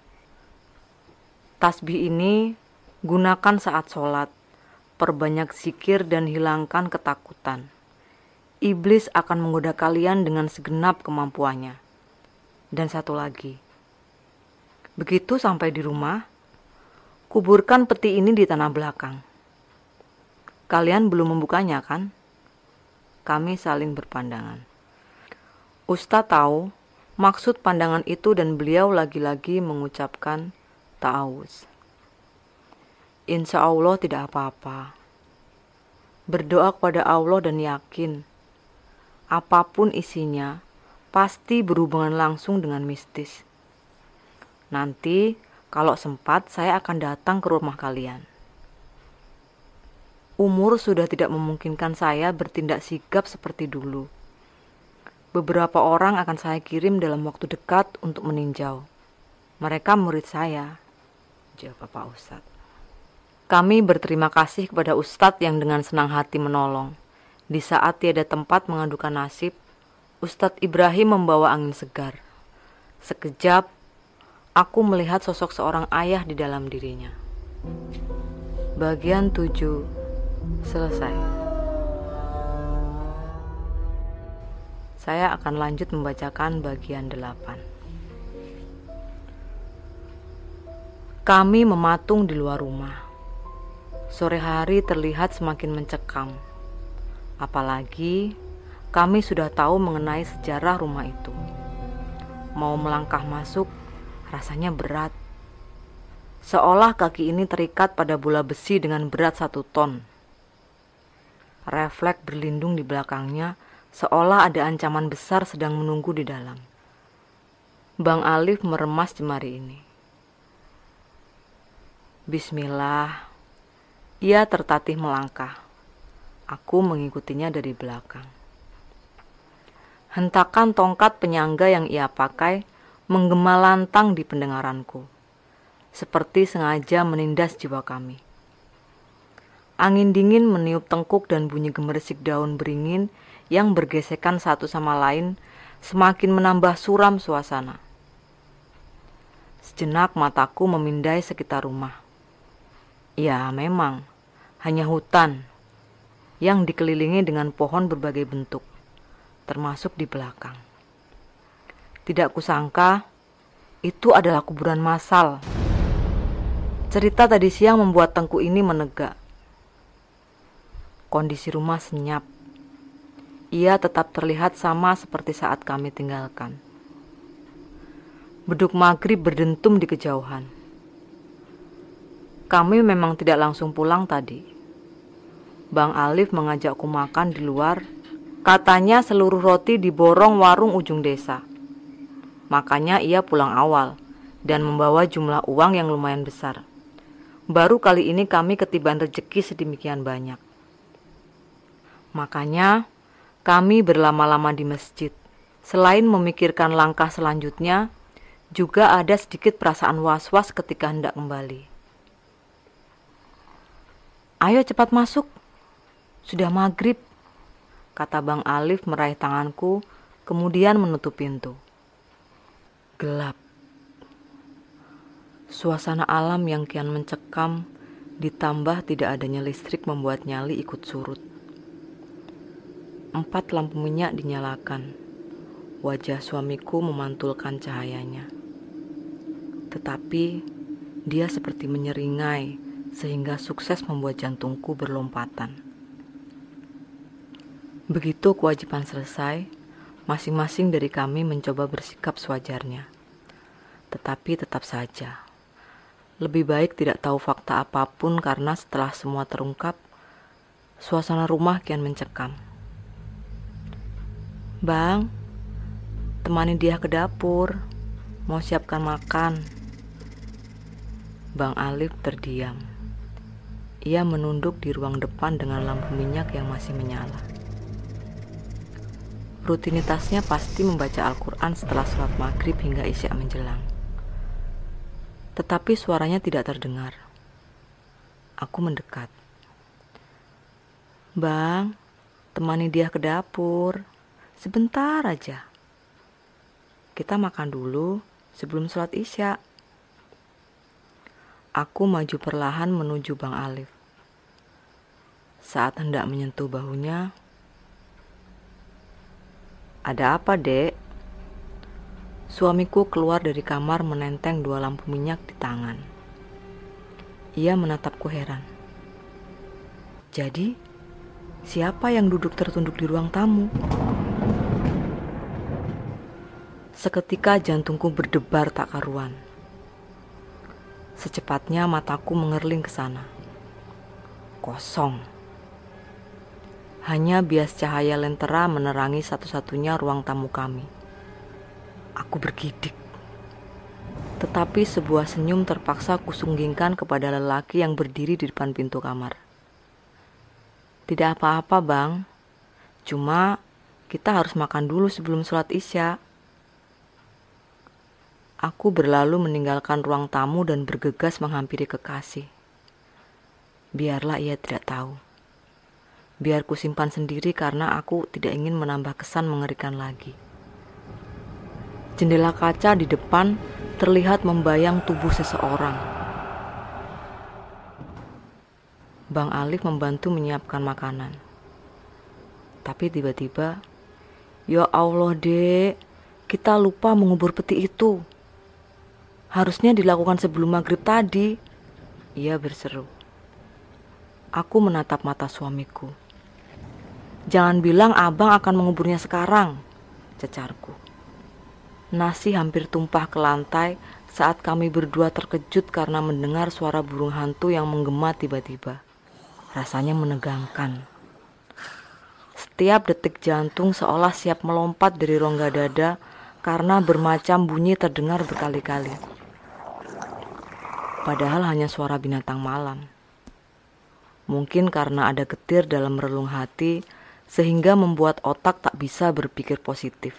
Tasbih ini gunakan saat sholat, perbanyak zikir dan hilangkan ketakutan. Iblis akan menggoda kalian dengan segenap kemampuannya. Dan satu lagi, begitu sampai di rumah, kuburkan peti ini di tanah belakang. Kalian belum membukanya kan? Kami saling berpandangan. Ustadz tahu maksud pandangan itu dan beliau lagi-lagi mengucapkan ta'awuz. Insya Allah tidak apa-apa. Berdoa kepada Allah dan yakin, apapun isinya, pasti berhubungan langsung dengan mistis. Nanti, kalau sempat, saya akan datang ke rumah kalian. Umur sudah tidak memungkinkan saya bertindak sigap seperti dulu. Beberapa orang akan saya kirim dalam waktu dekat untuk meninjau. Mereka murid saya, jawab Pak Ustadz. Kami berterima kasih kepada Ustadz yang dengan senang hati menolong. Di saat tiada tempat mengadukan nasib, Ustadz Ibrahim membawa angin segar. Sekejap, aku melihat sosok seorang ayah di dalam dirinya. Bagian tujuh selesai. Saya akan lanjut membacakan bagian delapan. Kami mematung di luar rumah. Sore hari terlihat semakin mencekam. Apalagi kami sudah tahu mengenai sejarah rumah itu. Mau melangkah masuk rasanya berat. seolah kaki ini terikat pada bola besi dengan berat satu ton. Refleks berlindung di belakangnya, seolah ada ancaman besar sedang menunggu di dalam. Bang Alif meremas jemari ini. Bismillah. Ia tertatih melangkah. Aku mengikutinya dari belakang. Hentakan tongkat penyangga yang ia pakai menggema lantang di pendengaranku, seperti sengaja menindas jiwa kami. Angin dingin meniup tengkuk dan bunyi gemerisik daun beringin yang bergesekan satu sama lain semakin menambah suram suasana. Sejenak mataku memindai sekitar rumah. Ya, memang hanya hutan yang dikelilingi dengan pohon berbagai bentuk, termasuk di belakang. Tidak kusangka itu adalah kuburan massal. Cerita tadi siang membuat tengku ini menegak. Kondisi rumah senyap. Ia tetap terlihat sama seperti saat kami tinggalkan. Beduk maghrib berdentum di kejauhan. Kami memang tidak langsung pulang tadi. Bang Alif mengajakku makan di luar. Katanya seluruh roti diborong warung ujung desa. Makanya ia pulang awal dan membawa jumlah uang yang lumayan besar. Baru kali ini kami ketiban rezeki sedemikian banyak. Makanya kami berlama-lama di masjid. Selain memikirkan langkah selanjutnya, juga ada sedikit perasaan was-was ketika hendak kembali. Ayo cepat masuk, sudah maghrib, kata Bang Alif meraih tanganku, kemudian menutup pintu. Gelap. Suasana alam yang kian mencekam, ditambah tidak adanya listrik membuat nyali ikut surut. Empat lampu minyak dinyalakan. Wajah suamiku memantulkan cahayanya. Tetapi dia seperti menyeringai sehingga sukses membuat jantungku berlompatan. Begitu kewajiban selesai, masing-masing dari kami mencoba bersikap sewajarnya. Tetapi tetap saja, lebih baik tidak tahu fakta apapun karena setelah semua terungkap, suasana rumah kian mencekam. Bang, temani dia ke dapur, mau siapkan makan. Bang Alif terdiam. Ia menunduk di ruang depan dengan lampu minyak yang masih menyala. Rutinitasnya pasti membaca Al-Quran setelah sholat maghrib hingga isya menjelang. Tetapi suaranya tidak terdengar. Aku mendekat. Bang, temani dia ke dapur. Sebentar aja. Kita makan dulu sebelum sholat isya. Aku maju perlahan menuju Bang Alif. Saat hendak menyentuh bahunya, ada apa, Dek? Suamiku keluar dari kamar menenteng dua lampu minyak di tangan. Ia menatapku heran. Jadi, siapa yang duduk tertunduk di ruang tamu? Seketika jantungku berdebar tak karuan. Secepatnya mataku mengerling ke sana. Kosong. Hanya bias cahaya lentera menerangi satu-satunya ruang tamu kami. Aku bergidik. Tetapi sebuah senyum terpaksa kusunggingkan kepada lelaki yang berdiri di depan pintu kamar. Tidak apa-apa, Bang. Cuma kita harus makan dulu sebelum sholat isya. Aku berlalu meninggalkan ruang tamu dan bergegas menghampiri kekasih. Biarlah ia tidak tahu. Biar ku simpan sendiri karena aku tidak ingin menambah kesan mengerikan lagi. Jendela kaca di depan terlihat membayang tubuh seseorang. Bang Alif membantu menyiapkan makanan. Tapi tiba-tiba, ya Allah, Dek, kita lupa mengubur peti itu. Harusnya dilakukan sebelum maghrib tadi. Ia berseru. Aku menatap mata suamiku. Jangan bilang abang akan menguburnya sekarang, cecarku. Nasi hampir tumpah ke lantai saat kami berdua terkejut karena mendengar suara burung hantu yang menggema tiba-tiba. Rasanya menegangkan. Setiap detik jantung seolah siap melompat dari rongga dada karena bermacam bunyi terdengar berkali-kali. Padahal hanya suara binatang malam. Mungkin karena ada getir dalam relung hati sehingga membuat otak tak bisa berpikir positif.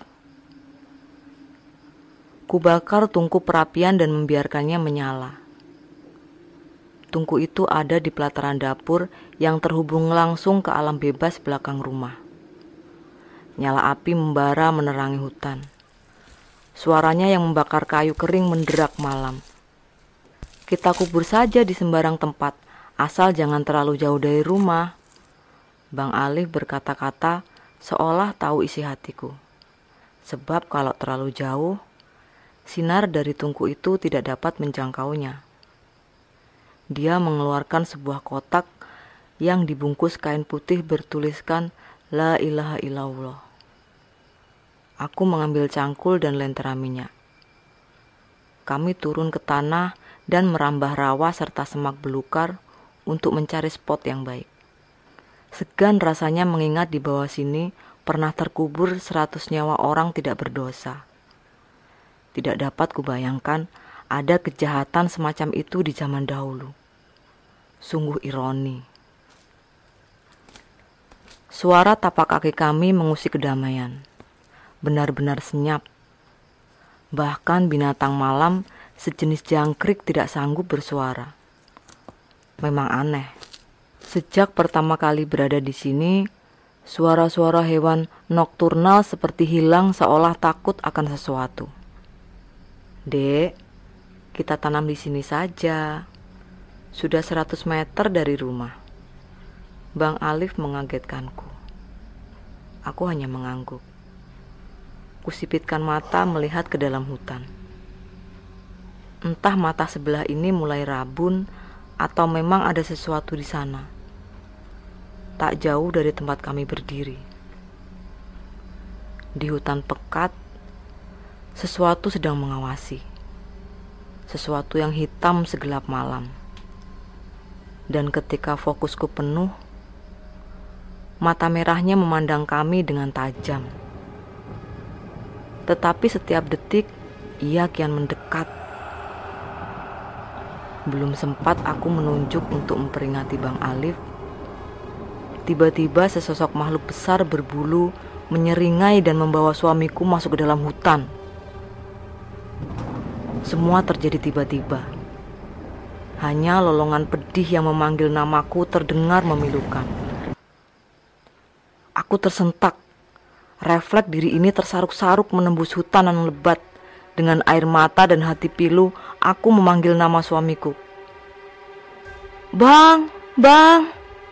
Kubakar tungku perapian dan membiarkannya menyala. Tungku itu ada di pelataran dapur yang terhubung langsung ke alam bebas belakang rumah. Nyala api membara menerangi hutan. Suaranya yang membakar kayu kering menderak malam. Kita kubur saja di sembarang tempat, asal jangan terlalu jauh dari rumah. Bang Alif berkata-kata seolah tahu isi hatiku. Sebab kalau terlalu jauh, sinar dari tungku itu tidak dapat menjangkaunya. Dia mengeluarkan sebuah kotak yang dibungkus kain putih bertuliskan La ilaha illallah. Aku mengambil cangkul dan lentera minyak. Kami turun ke tanah dan merambah rawa serta semak belukar untuk mencari spot yang baik. Segan rasanya mengingat di bawah sini pernah terkubur seratus nyawa orang tidak berdosa. Tidak dapat kubayangkan ada kejahatan semacam itu di zaman dahulu. Sungguh ironi. Suara tapak kaki kami mengusik kedamaian. Benar-benar senyap. Bahkan binatang malam sejenis jangkrik tidak sanggup bersuara. Memang aneh. Sejak pertama kali berada di sini, suara-suara hewan nokturnal seperti hilang seolah takut akan sesuatu. Dek, kita tanam di sini saja. Sudah seratus meter dari rumah. Bang Alif mengagetkanku. Aku hanya mengangguk. Kusipitkan mata melihat ke dalam hutan. Entah mata sebelah ini mulai rabun atau memang ada sesuatu di sana. Tak jauh dari tempat kami berdiri. Di hutan pekat, sesuatu sedang mengawasi. Sesuatu yang hitam segelap malam. Dan ketika fokusku penuh, mata merahnya memandang kami dengan tajam. Tetapi setiap detik, ia kian mendekat. Belum sempat aku menunjuk untuk memperingati Bang Alif, tiba-tiba sesosok makhluk besar berbulu menyeringai dan membawa suamiku masuk ke dalam hutan. Semua terjadi tiba-tiba. Hanya lolongan pedih yang memanggil namaku terdengar memilukan. Aku tersentak. Refleks diri ini tersaruk-saruk menembus hutan yang lebat. Dengan air mata dan hati pilu, aku memanggil nama suamiku. Bang, bang.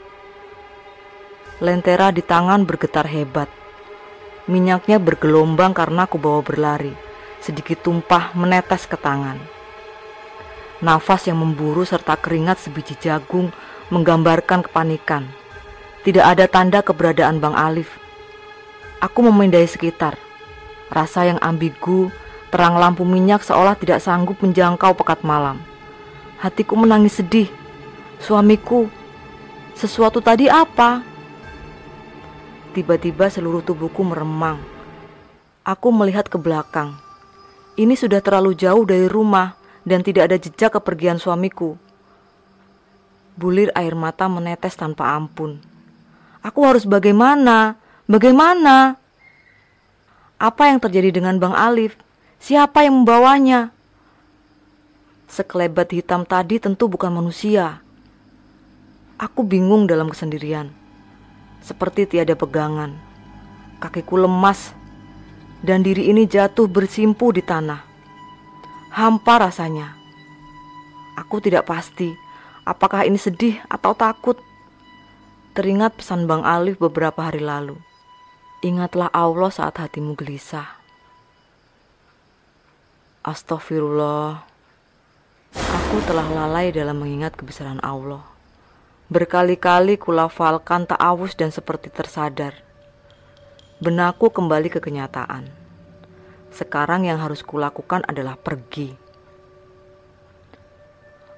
Lentera di tangan bergetar hebat. Minyaknya bergelombang karena aku bawa berlari. Sedikit tumpah menetes ke tangan. Nafas yang memburu serta keringat sebiji jagung menggambarkan kepanikan. Tidak ada tanda keberadaan Bang Alif. Aku memindai sekitar. Rasa yang ambigu, terang lampu minyak seolah tidak sanggup menjangkau pekat malam. Hatiku menangis sedih. Suamiku, sesuatu tadi apa? Tiba-tiba seluruh tubuhku meremang. Aku melihat ke belakang. Ini sudah terlalu jauh dari rumah dan tidak ada jejak kepergian suamiku. Bulir air mata menetes tanpa ampun. Aku harus bagaimana? Bagaimana? Apa yang terjadi dengan Bang Alif? Siapa yang membawanya? Sekelebat hitam tadi tentu bukan manusia. Aku bingung dalam kesendirian. Seperti tiada pegangan. Kakiku lemas. Dan diri ini jatuh bersimpuh di tanah. Hampa rasanya. Aku tidak pasti apakah ini sedih atau takut. Teringat pesan Bang Alif beberapa hari lalu. Ingatlah Allah saat hatimu gelisah. Astagfirullah. Aku telah lalai dalam mengingat kebesaran Allah. Berkali-kali kulafalkan ta'awuz dan seperti tersadar. Benakku kembali ke kenyataan. Sekarang yang harus kulakukan adalah pergi.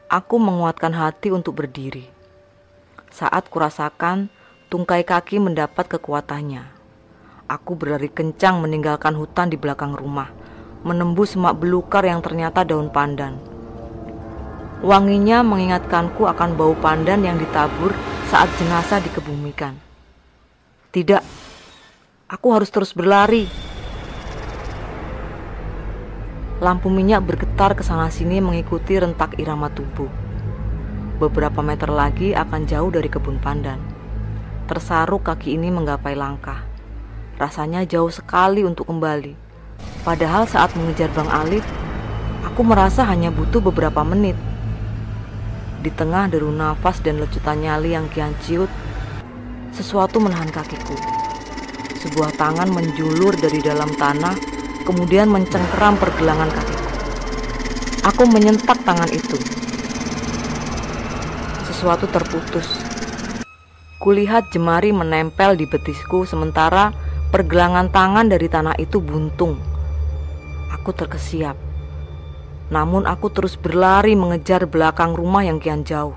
Aku menguatkan hati untuk berdiri. Saat kurasakan tungkai kaki mendapat kekuatannya, aku berlari kencang meninggalkan hutan di belakang rumah, menembus semak belukar yang ternyata daun pandan. Wanginya mengingatkanku akan bau pandan yang ditabur saat jenazah dikebumikan. Tidak, aku harus terus berlari. Lampu minyak bergetar kesana-sini mengikuti rentak irama tubuh. Beberapa meter lagi akan jauh dari kebun pandan. Tersaruk kaki ini menggapai langkah. Rasanya jauh sekali untuk kembali. Padahal saat mengejar Bang Alif, aku merasa hanya butuh beberapa menit. Di tengah deru nafas dan lecutan nyali yang kian ciut, sesuatu menahan kakiku. Sebuah tangan menjulur dari dalam tanah, kemudian mencengkeram pergelangan kakiku. Aku menyentak tangan itu. Sesuatu terputus. Kulihat jemari menempel di betisku, sementara pergelangan tangan dari tanah itu buntung. Aku terkesiap. Namun aku terus berlari mengejar belakang rumah yang kian jauh.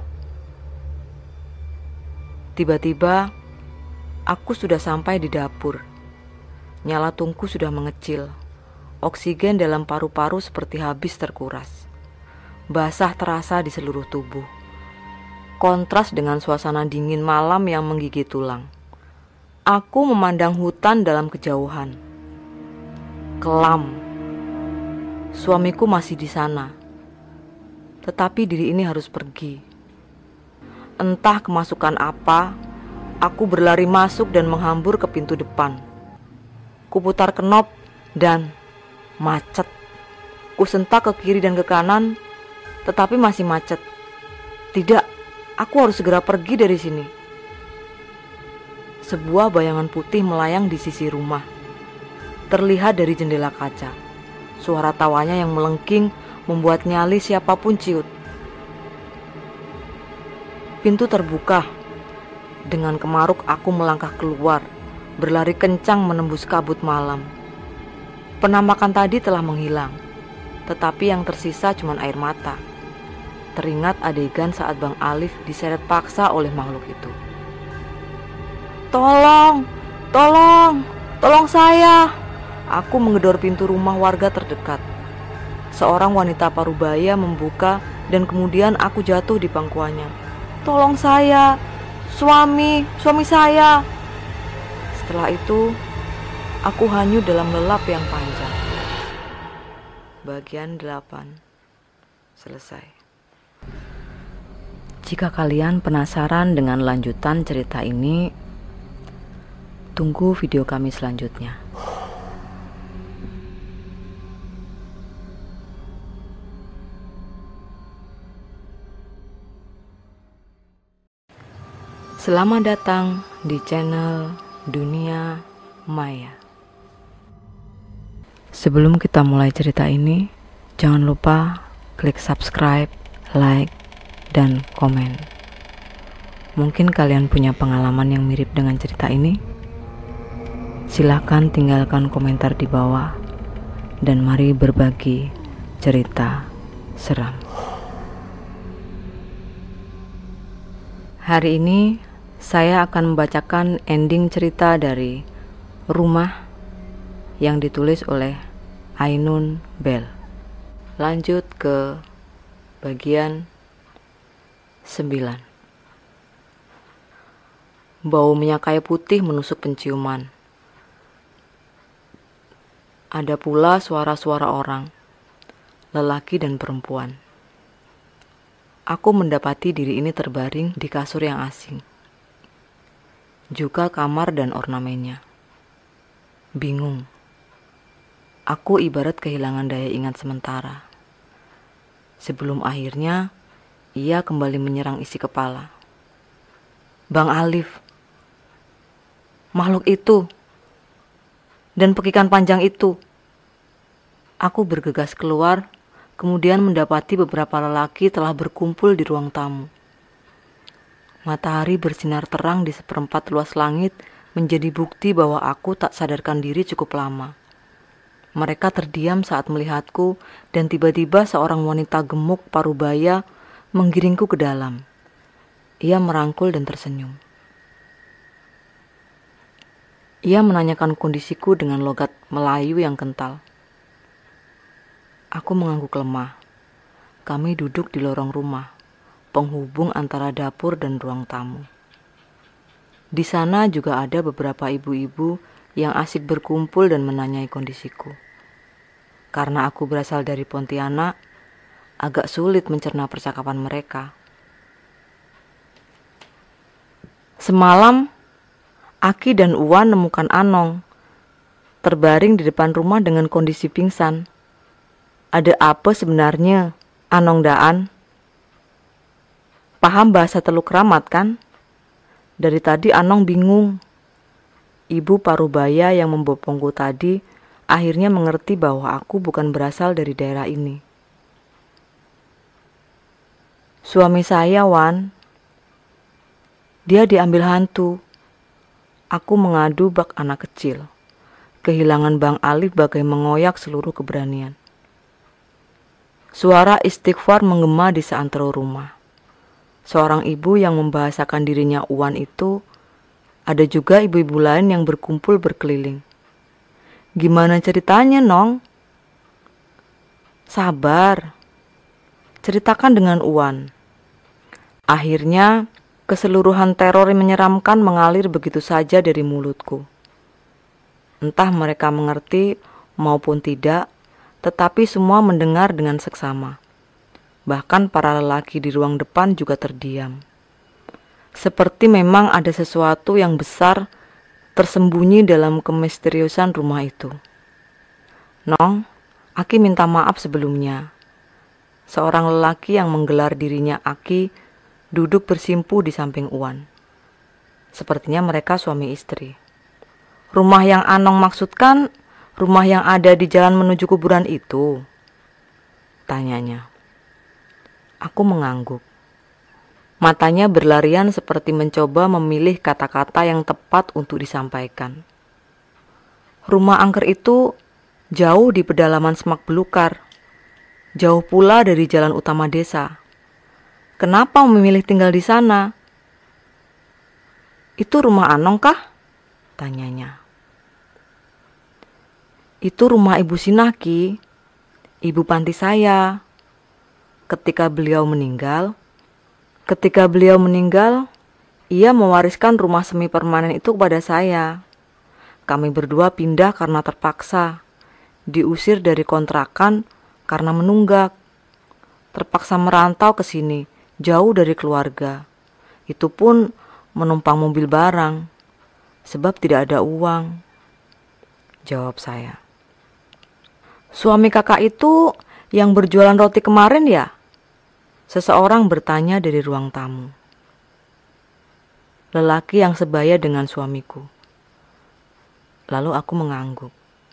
Tiba-tiba, aku sudah sampai di dapur. Nyala tungku sudah mengecil. Oksigen dalam paru-paru seperti habis terkuras. Basah terasa di seluruh tubuh. Kontras dengan suasana dingin malam yang menggigit tulang. Aku memandang hutan dalam kejauhan. Kelam. Suamiku masih di sana. Tetapi diri ini harus pergi. Entah kemasukan apa, aku berlari masuk dan menghambur ke pintu depan. Kuputar kenop dan macet. Kusentak ke kiri dan ke kanan, tetapi masih macet. Tidak, aku harus segera pergi dari sini. Sebuah bayangan putih melayang di sisi rumah. Terlihat dari jendela kaca. Suara tawanya yang melengking membuat nyali siapapun ciut. Pintu terbuka. Dengan kemaruk aku melangkah keluar, berlari kencang menembus kabut malam. Penampakan tadi telah menghilang, tetapi yang tersisa cuma air mata. Teringat adegan saat Bang Alif diseret paksa oleh makhluk itu. Tolong, tolong, tolong saya. Aku menggedor pintu rumah warga terdekat. Seorang wanita parubaya membuka dan kemudian aku jatuh di pangkuannya. Tolong saya, suami, suami saya. Setelah itu, aku hanyut dalam lelap yang panjang. Bagian delapan selesai. Jika kalian penasaran dengan lanjutan cerita ini, tunggu video kami selanjutnya. Selamat datang di channel Dunia Maya. Sebelum kita mulai cerita ini, jangan lupa klik subscribe, like, dan komen. Mungkin kalian punya pengalaman yang mirip dengan cerita ini. Silahkan tinggalkan komentar di bawah, dan mari berbagi cerita seram. Hari ini saya akan membacakan ending cerita dari Rumah yang ditulis oleh Ainun Bell. Lanjut ke bagian sembilan. Bau minyak kayu putih menusuk penciuman. Ada pula suara-suara orang, lelaki dan perempuan. Aku mendapati diri ini terbaring di kasur yang asing. Juga kamar dan ornamennya. Bingung. Aku ibarat kehilangan daya ingat sementara. Sebelum akhirnya ia kembali menyerang isi kepala. Bang Alif, makhluk itu, dan pekikan panjang itu. Aku bergegas keluar, kemudian mendapati beberapa lelaki telah berkumpul di ruang tamu. Matahari bersinar terang di seperempat luas langit menjadi bukti bahwa aku tak sadarkan diri cukup lama. Mereka terdiam saat melihatku dan tiba-tiba seorang wanita gemuk parubaya menggiringku ke dalam. Ia merangkul dan tersenyum. Ia menanyakan kondisiku dengan logat Melayu yang kental. Aku mengangguk lemah. Kami duduk di lorong rumah, penghubung antara dapur dan ruang tamu. Di sana juga ada beberapa ibu-ibu yang asik berkumpul dan menanyai kondisiku. Karena aku berasal dari Pontianak, agak sulit mencerna percakapan mereka. Semalam, Aki dan Uwan nemukan Anong terbaring di depan rumah dengan kondisi pingsan. Ada apa sebenarnya, Anong Daan? Paham bahasa Teluk Kramat kan? Dari tadi Anong bingung. Ibu Parubaya yang membopongku tadi akhirnya mengerti bahwa aku bukan berasal dari daerah ini. Suami saya, Wan, dia diambil hantu. Aku mengadu bak anak kecil. Kehilangan Bang Alif bagai mengoyak seluruh keberanian. Suara istighfar menggema di seantero rumah. Seorang ibu yang membahasakan dirinya Uwan itu, ada juga ibu-ibu lain yang berkumpul berkeliling. Gimana ceritanya, Nong? Sabar. Ceritakan dengan Uwan. Akhirnya, keseluruhan teror yang menyeramkan mengalir begitu saja dari mulutku. Entah mereka mengerti maupun tidak, tetapi semua mendengar dengan seksama. Bahkan para lelaki di ruang depan juga terdiam. Seperti memang ada sesuatu yang besar tersembunyi dalam kemisteriusan rumah itu. Nong, Aki minta maaf sebelumnya. Seorang lelaki yang menggelar dirinya Aki duduk bersimpu di samping Uwan. Sepertinya mereka suami istri. Rumah yang Anong maksudkan, rumah yang ada di jalan menuju kuburan itu? Tanyanya. Aku mengangguk. Matanya berlarian seperti mencoba memilih kata-kata yang tepat untuk disampaikan. Rumah angker itu jauh di pedalaman semak belukar. Jauh pula dari jalan utama desa. Kenapa memilih tinggal di sana? Itu rumah Anong kah? Tanyanya. Itu rumah Ibu Sinaki, ibu panti saya. Ketika beliau meninggal, ketika beliau meninggal, ia mewariskan rumah semi permanen itu kepada saya. Kami berdua pindah karena terpaksa, diusir dari kontrakan karena menunggak, terpaksa merantau ke sini. Jauh dari keluarga, itu pun menumpang mobil barang, sebab tidak ada uang. Jawab saya. Suami kakak itu yang berjualan roti kemarin ya? Seseorang bertanya dari ruang tamu. Lelaki yang sebaya dengan suamiku. Lalu aku mengangguk.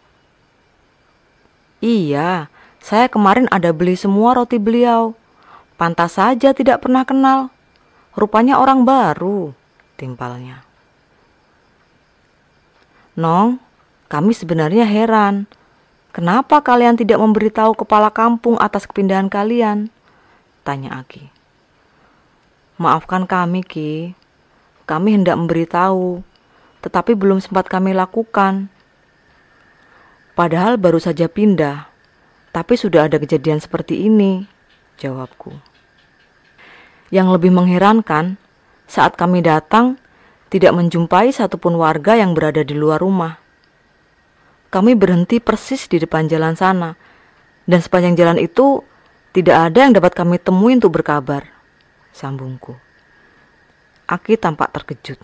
Iya, saya kemarin ada beli semua roti beliau. Pantas saja tidak pernah kenal. Rupanya orang baru, timpalnya. Nong, kami sebenarnya heran. Kenapa kalian tidak memberitahu kepala kampung atas kepindahan kalian? Tanya Aki. Maafkan kami, Ki. Kami hendak memberitahu, tetapi belum sempat kami lakukan. Padahal baru saja pindah, tapi sudah ada kejadian seperti ini. Jawabku. Yang lebih mengherankan, saat kami datang, tidak menjumpai satupun warga yang berada di luar rumah. Kami berhenti persis di depan jalan sana, dan sepanjang jalan itu tidak ada yang dapat kami temui untuk berkabar. Sambungku. Aki tampak terkejut.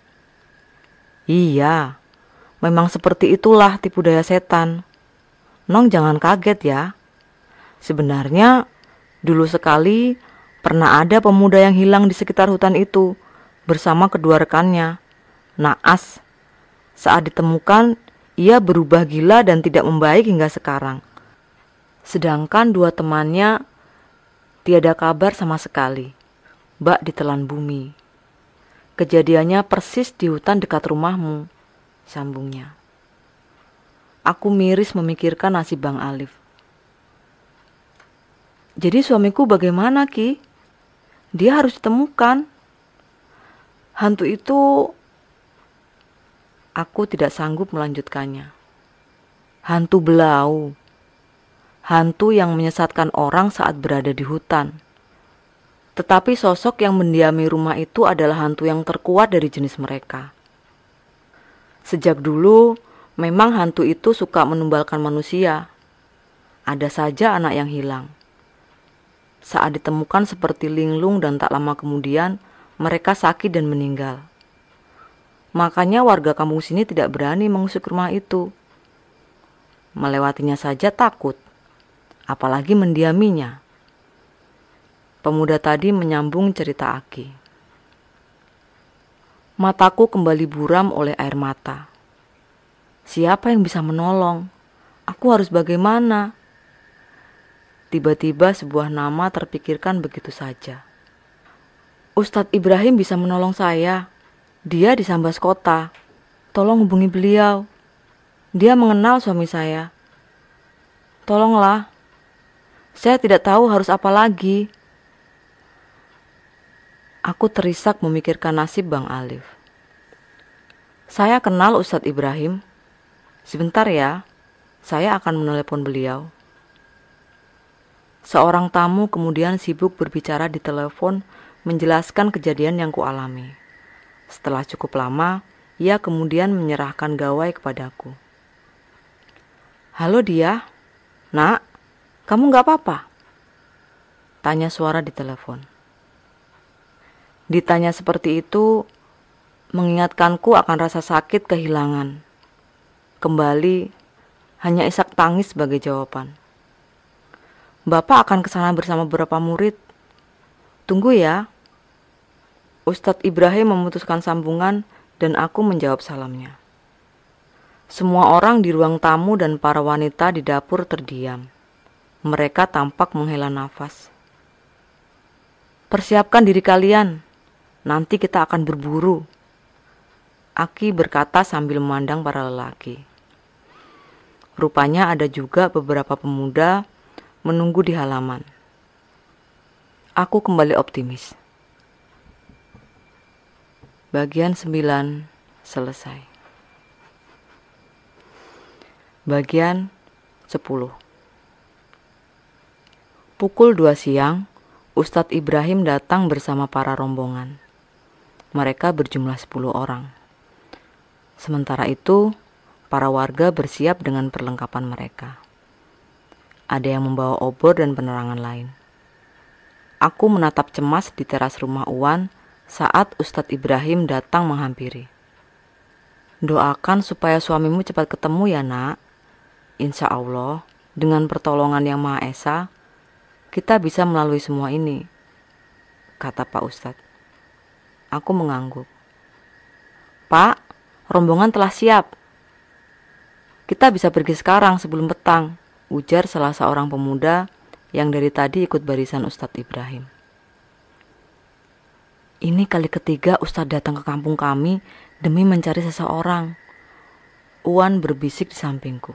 Iya, memang seperti itulah tipu daya setan. Nong jangan kaget ya. Sebenarnya dulu sekali pernah ada pemuda yang hilang di sekitar hutan itu bersama kedua rekannya. Naas. Saat ditemukan, ia berubah gila dan tidak membaik hingga sekarang. Sedangkan dua temannya tiada kabar sama sekali. Bak ditelan bumi. Kejadiannya persis di hutan dekat rumahmu, sambungnya. Aku miris memikirkan nasib Bang Alif. Jadi suamiku bagaimana, Ki? Dia harus ditemukan. Hantu itu... Aku tidak sanggup melanjutkannya. Hantu belau. Hantu yang menyesatkan orang saat berada di hutan. Tetapi sosok yang mendiami rumah itu adalah hantu yang terkuat dari jenis mereka. Sejak dulu, memang hantu itu suka menumbalkan manusia. Ada saja anak yang hilang. Saat ditemukan seperti linglung dan tak lama kemudian, mereka sakit dan meninggal. Makanya warga kampung sini tidak berani mengusuk rumah itu. Melewatinya saja takut, apalagi mendiaminya. Pemuda tadi menyambung cerita Aki. Mataku kembali buram oleh air mata. Siapa yang bisa menolong? Aku harus bagaimana? Tiba-tiba sebuah nama terpikirkan begitu saja. Ustadz Ibrahim bisa menolong saya. Dia di Sambas Kota. Tolong hubungi beliau. Dia mengenal suami saya. Tolonglah. Saya tidak tahu harus apa lagi. Aku terisak memikirkan nasib Bang Alif. Saya kenal Ustadz Ibrahim. Sebentar ya, saya akan menelepon beliau. Seorang tamu kemudian sibuk berbicara di telepon menjelaskan kejadian yang kualami. Setelah cukup lama, ia kemudian menyerahkan gawai kepadaku. Halo dia, nak, kamu gak apa-apa? Tanya suara di telepon. Ditanya seperti itu, mengingatkanku akan rasa sakit kehilangan. Kembali, hanya isak tangis sebagai jawaban. Bapak akan kesana bersama beberapa murid. Tunggu ya. Ustadz Ibrahim memutuskan sambungan dan aku menjawab salamnya. Semua orang di ruang tamu dan para wanita di dapur terdiam. Mereka tampak menghela nafas. Persiapkan diri kalian, nanti kita akan berburu. Aki berkata sambil memandang para lelaki. Rupanya ada juga beberapa pemuda menunggu di halaman. Aku kembali optimis. Bagian sembilan selesai. Bagian sepuluh. Pukul dua siang, Ustadz Ibrahim datang bersama para rombongan. Mereka berjumlah sepuluh orang. Sementara itu, para warga bersiap dengan perlengkapan mereka. Ada yang membawa obor dan penerangan lain. Aku menatap cemas di teras rumah Uwan saat Ustadz Ibrahim datang menghampiri. Doakan supaya suamimu cepat ketemu ya nak. Insya Allah, dengan pertolongan Yang Maha Esa, kita bisa melalui semua ini, kata Pak Ustadz. Aku mengangguk. Pak, rombongan telah siap. Kita bisa pergi sekarang sebelum petang, ujar salah seorang pemuda yang dari tadi ikut barisan Ustadz Ibrahim. Ini kali ketiga Ustadz datang ke kampung kami demi mencari seseorang. Uwan berbisik di sampingku.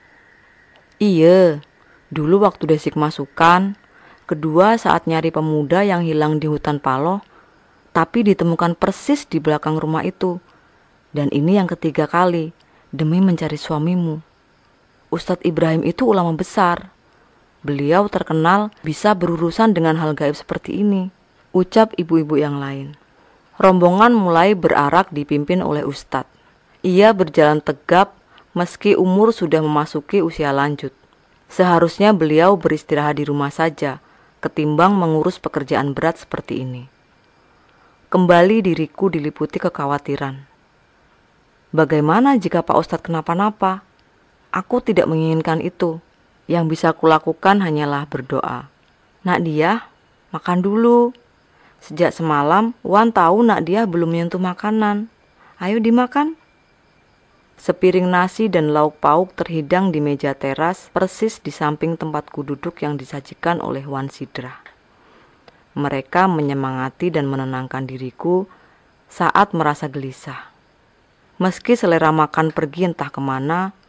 Iya, dulu waktu Desik masukan, kedua saat nyari pemuda yang hilang di hutan Paloh, tapi ditemukan persis di belakang rumah itu. Dan ini yang ketiga kali, demi mencari suamimu. Ustadz Ibrahim itu ulama besar. Beliau terkenal bisa berurusan dengan hal gaib seperti ini, ucap ibu-ibu yang lain. Rombongan mulai berarak dipimpin oleh Ustadz. Ia berjalan tegap meski umur sudah memasuki usia lanjut. Seharusnya beliau beristirahat di rumah saja, ketimbang mengurus pekerjaan berat seperti ini. Kembali diriku diliputi kekhawatiran. Bagaimana jika Pak Ustadz kenapa-napa? Aku tidak menginginkan itu. Yang bisa kulakukan hanyalah berdoa. Nak dia, makan dulu. Sejak semalam, Wan tahu nak dia belum menyentuh makanan. Ayo dimakan. Sepiring nasi dan lauk pauk terhidang di meja teras persis di samping tempatku duduk yang disajikan oleh Wan Sidra. Mereka menyemangati dan menenangkan diriku saat merasa gelisah. Meski selera makan pergi entah kemana,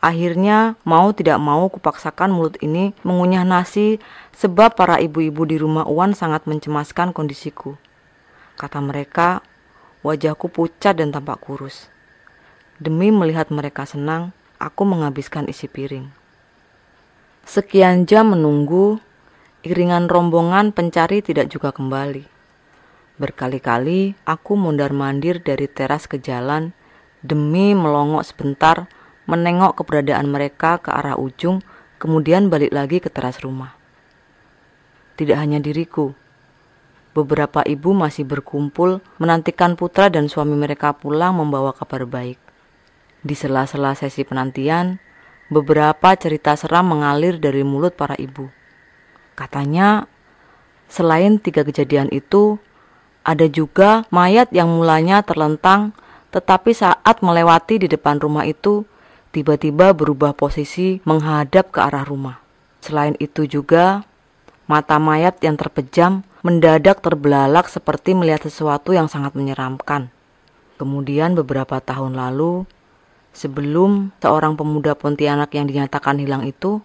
Akhirnya mau tidak mau kupaksakan mulut ini mengunyah nasi sebab para ibu-ibu di rumah Uwan sangat mencemaskan kondisiku. Kata mereka, wajahku pucat dan tampak kurus. Demi melihat mereka senang, aku menghabiskan isi piring. Sekian jam menunggu, iringan rombongan pencari tidak juga kembali. Berkali-kali aku mondar-mandir dari teras ke jalan demi melongok sebentar, menengok keberadaan mereka ke arah ujung, kemudian balik lagi ke teras rumah. Tidak hanya diriku, beberapa ibu masih berkumpul menantikan putra dan suami mereka pulang membawa kabar baik. Di sela-sela sesi penantian, beberapa cerita seram mengalir dari mulut para ibu. Katanya, selain tiga kejadian itu, ada juga mayat yang mulanya terlentang, tetapi saat melewati di depan rumah itu, tiba-tiba berubah posisi menghadap ke arah rumah. Selain itu juga, mata mayat yang terpejam mendadak terbelalak seperti melihat sesuatu yang sangat menyeramkan. Kemudian beberapa tahun lalu, sebelum seorang pemuda Pontianak yang dinyatakan hilang itu,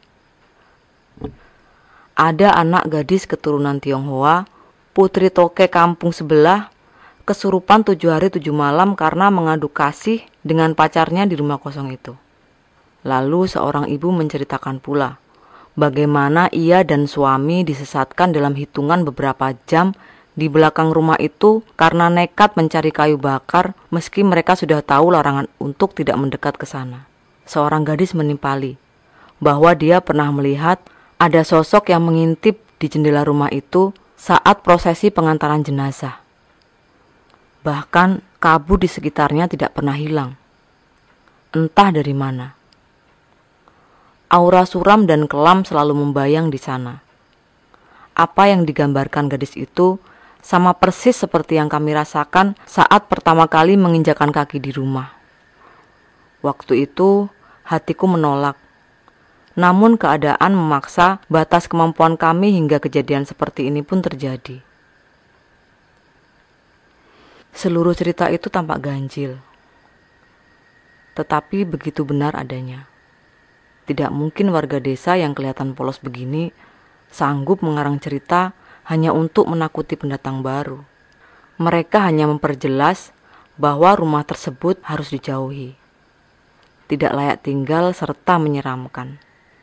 ada anak gadis keturunan Tionghoa, putri toke kampung sebelah, kesurupan tujuh hari tujuh malam karena mengadu kasih dengan pacarnya di rumah kosong itu. Lalu seorang ibu menceritakan pula bagaimana ia dan suami disesatkan dalam hitungan beberapa jam di belakang rumah itu karena nekat mencari kayu bakar meski mereka sudah tahu larangan untuk tidak mendekat ke sana. Seorang gadis menimpali bahwa dia pernah melihat ada sosok yang mengintip di jendela rumah itu saat prosesi pengantaran jenazah. Bahkan kabut di sekitarnya tidak pernah hilang. Entah dari mana. Aura suram dan kelam selalu membayang di sana. Apa yang digambarkan gadis itu sama persis seperti yang kami rasakan saat pertama kali menginjakan kaki di rumah. Waktu itu hatiku menolak. Namun keadaan memaksa batas kemampuan kami hingga kejadian seperti ini pun terjadi. Seluruh cerita itu tampak ganjil. Tetapi begitu benar adanya. Tidak mungkin warga desa yang kelihatan polos begini sanggup mengarang cerita hanya untuk menakuti pendatang baru. Mereka hanya memperjelas bahwa rumah tersebut harus dijauhi. Tidak layak tinggal serta menyeramkan.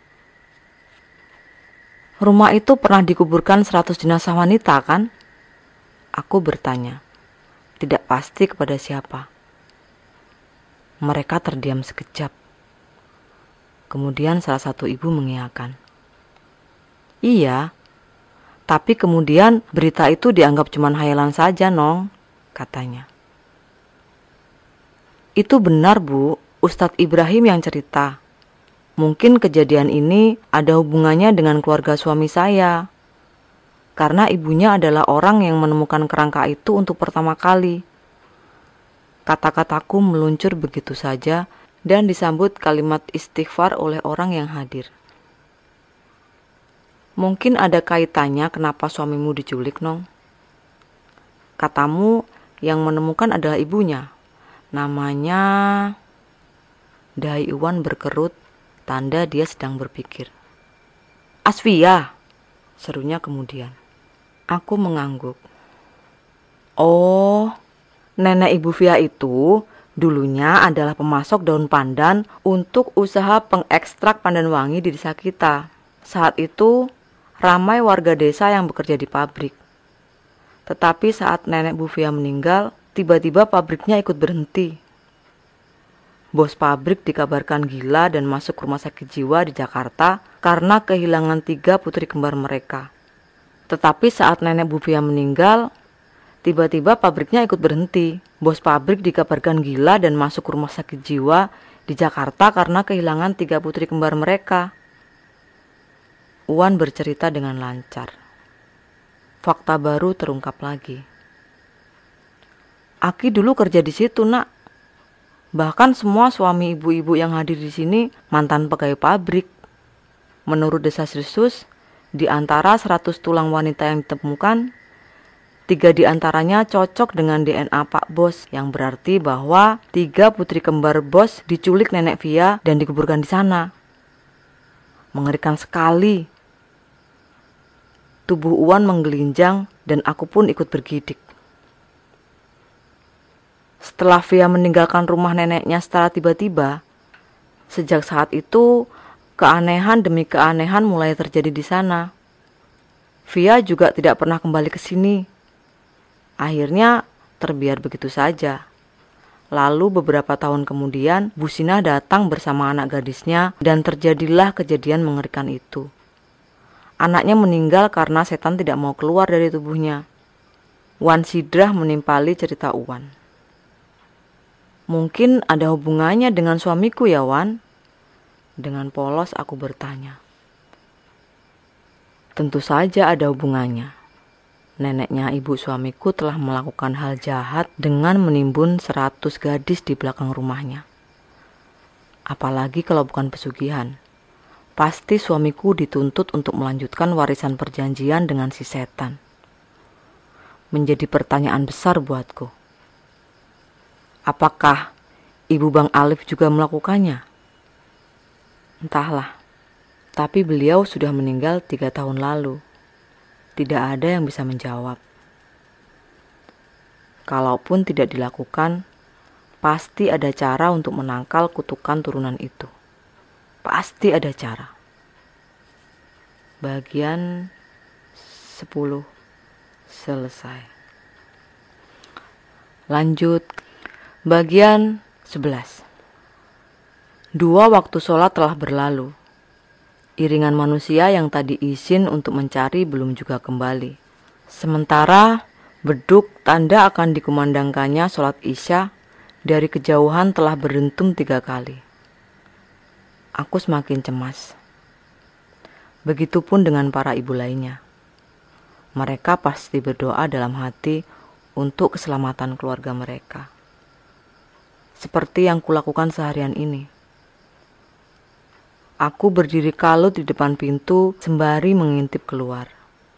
Rumah itu pernah dikuburkan seratus jenazah wanita, kan? Aku bertanya. Tidak pasti kepada siapa. Mereka terdiam sekejap. Kemudian salah satu ibu mengiyakan. Iya, tapi kemudian berita itu dianggap cuma hayalan saja, Nong, katanya. Itu benar, Bu. Ustadz Ibrahim yang cerita. Mungkin kejadian ini ada hubungannya dengan keluarga suami saya. Karena ibunya adalah orang yang menemukan kerangka itu untuk pertama kali. Kata-kataku meluncur begitu saja dan disambut kalimat istighfar oleh orang yang hadir. Mungkin ada kaitannya kenapa suamimu diculik, Nong. Katamu yang menemukan adalah ibunya. Namanya... Dahi Iwan berkerut, tanda dia sedang berpikir. Asfia, serunya kemudian. Aku mengangguk. Oh, nenek Ibu Fia itu dulunya adalah pemasok daun pandan untuk usaha pengekstrak pandan wangi di desa kita. Saat itu ramai warga desa yang bekerja di pabrik. Tetapi saat nenek Bu Fia meninggal, tiba-tiba pabriknya ikut berhenti. Bos pabrik dikabarkan gila dan masuk rumah sakit jiwa di Jakarta karena kehilangan tiga putri kembar mereka. Tetapi saat nenek Bu Fia meninggal, tiba-tiba pabriknya ikut berhenti. Bos pabrik dikabarkan gila dan masuk rumah sakit jiwa di Jakarta karena kehilangan tiga putri kembar mereka. Uwan bercerita dengan lancar. Fakta baru terungkap lagi. Aki dulu kerja di situ, Nak. Bahkan semua suami ibu-ibu yang hadir di sini mantan pegawai pabrik. Menurut desas-desus, di antara seratus tulang wanita yang ditemukan, Tiga di antaranya cocok dengan D N A Pak Bos, yang berarti bahwa tiga putri kembar Bos diculik nenek Via dan dikuburkan di sana. Mengerikan sekali. Tubuh Uwan menggelinjang dan aku pun ikut bergidik. Setelah Via meninggalkan rumah neneknya secara tiba-tiba, sejak saat itu keanehan demi keanehan mulai terjadi di sana. Via juga tidak pernah kembali ke sini. Akhirnya terbiar begitu saja. Lalu beberapa tahun kemudian Bu Sina datang bersama anak gadisnya dan terjadilah kejadian mengerikan itu. Anaknya meninggal karena setan tidak mau keluar dari tubuhnya. Wan Sidrah menimpali cerita Uwan. Mungkin ada hubungannya dengan suamiku ya, Wan? Dengan polos aku bertanya. Tentu saja ada hubungannya. Neneknya ibu suamiku telah melakukan hal jahat dengan menimbun seratus gadis di belakang rumahnya. Apalagi kalau bukan pesugihan. Pasti suamiku dituntut untuk melanjutkan warisan perjanjian dengan si setan. Menjadi pertanyaan besar buatku. Apakah ibu Bang Alif juga melakukannya? Entahlah, tapi beliau sudah meninggal tiga tahun lalu. Tidak ada yang bisa menjawab. Kalaupun tidak dilakukan, pasti ada cara untuk menangkal kutukan turunan itu. Pasti ada cara. Bagian sepuluh selesai. Lanjut. Bagian sebelas. Dua waktu sholat telah berlalu. Iringan manusia yang tadi izin untuk mencari belum juga kembali. Sementara beduk tanda akan dikumandangkannya sholat isya dari kejauhan telah berdentum tiga kali. Aku semakin cemas. Begitupun dengan para ibu lainnya. Mereka pasti berdoa dalam hati untuk keselamatan keluarga mereka. Seperti yang kulakukan seharian ini. Aku berdiri kalut di depan pintu sembari mengintip keluar.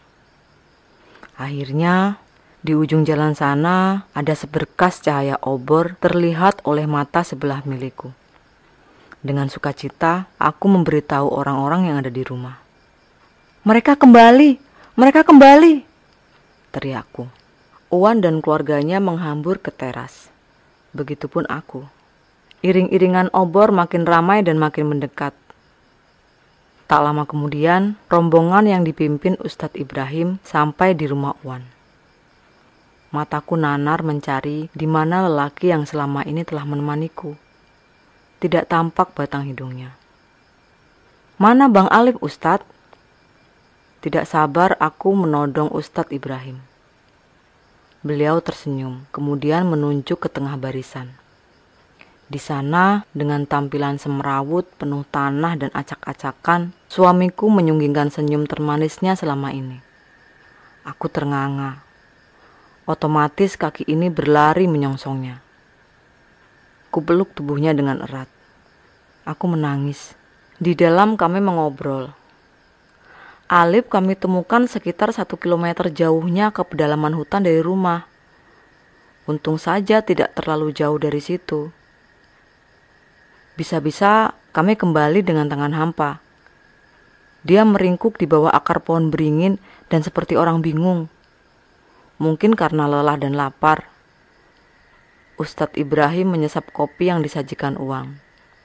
Akhirnya, di ujung jalan sana ada seberkas cahaya obor terlihat oleh mata sebelah milikku. Dengan sukacita, aku memberitahu orang-orang yang ada di rumah. Mereka kembali, mereka kembali, teriakku. Uwan dan keluarganya menghambur ke teras. Begitupun aku. Iring-iringan obor makin ramai dan makin mendekat. Tak lama kemudian, rombongan yang dipimpin Ustadz Ibrahim sampai di rumah Uwan. Mataku nanar mencari di mana lelaki yang selama ini telah menemaniku. Tidak tampak batang hidungnya. Mana Bang Alif, Ustadz? Tidak sabar aku menodong Ustadz Ibrahim. Beliau tersenyum, kemudian menunjuk ke tengah barisan. Di sana, dengan tampilan semrawut, penuh tanah dan acak-acakan, suamiku menyunggingkan senyum termanisnya selama ini. Aku ternganga. Otomatis kaki ini berlari menyongsongnya. Kupeluk tubuhnya dengan erat. Aku menangis. Di dalam kami mengobrol. Alif kami temukan sekitar satu kilometer jauhnya ke pedalaman hutan dari rumah. Untung saja tidak terlalu jauh dari situ. Bisa-bisa kami kembali dengan tangan hampa. Dia meringkuk di bawah akar pohon beringin dan seperti orang bingung. Mungkin karena lelah dan lapar. Ustadz Ibrahim menyesap kopi yang disajikan Uwang.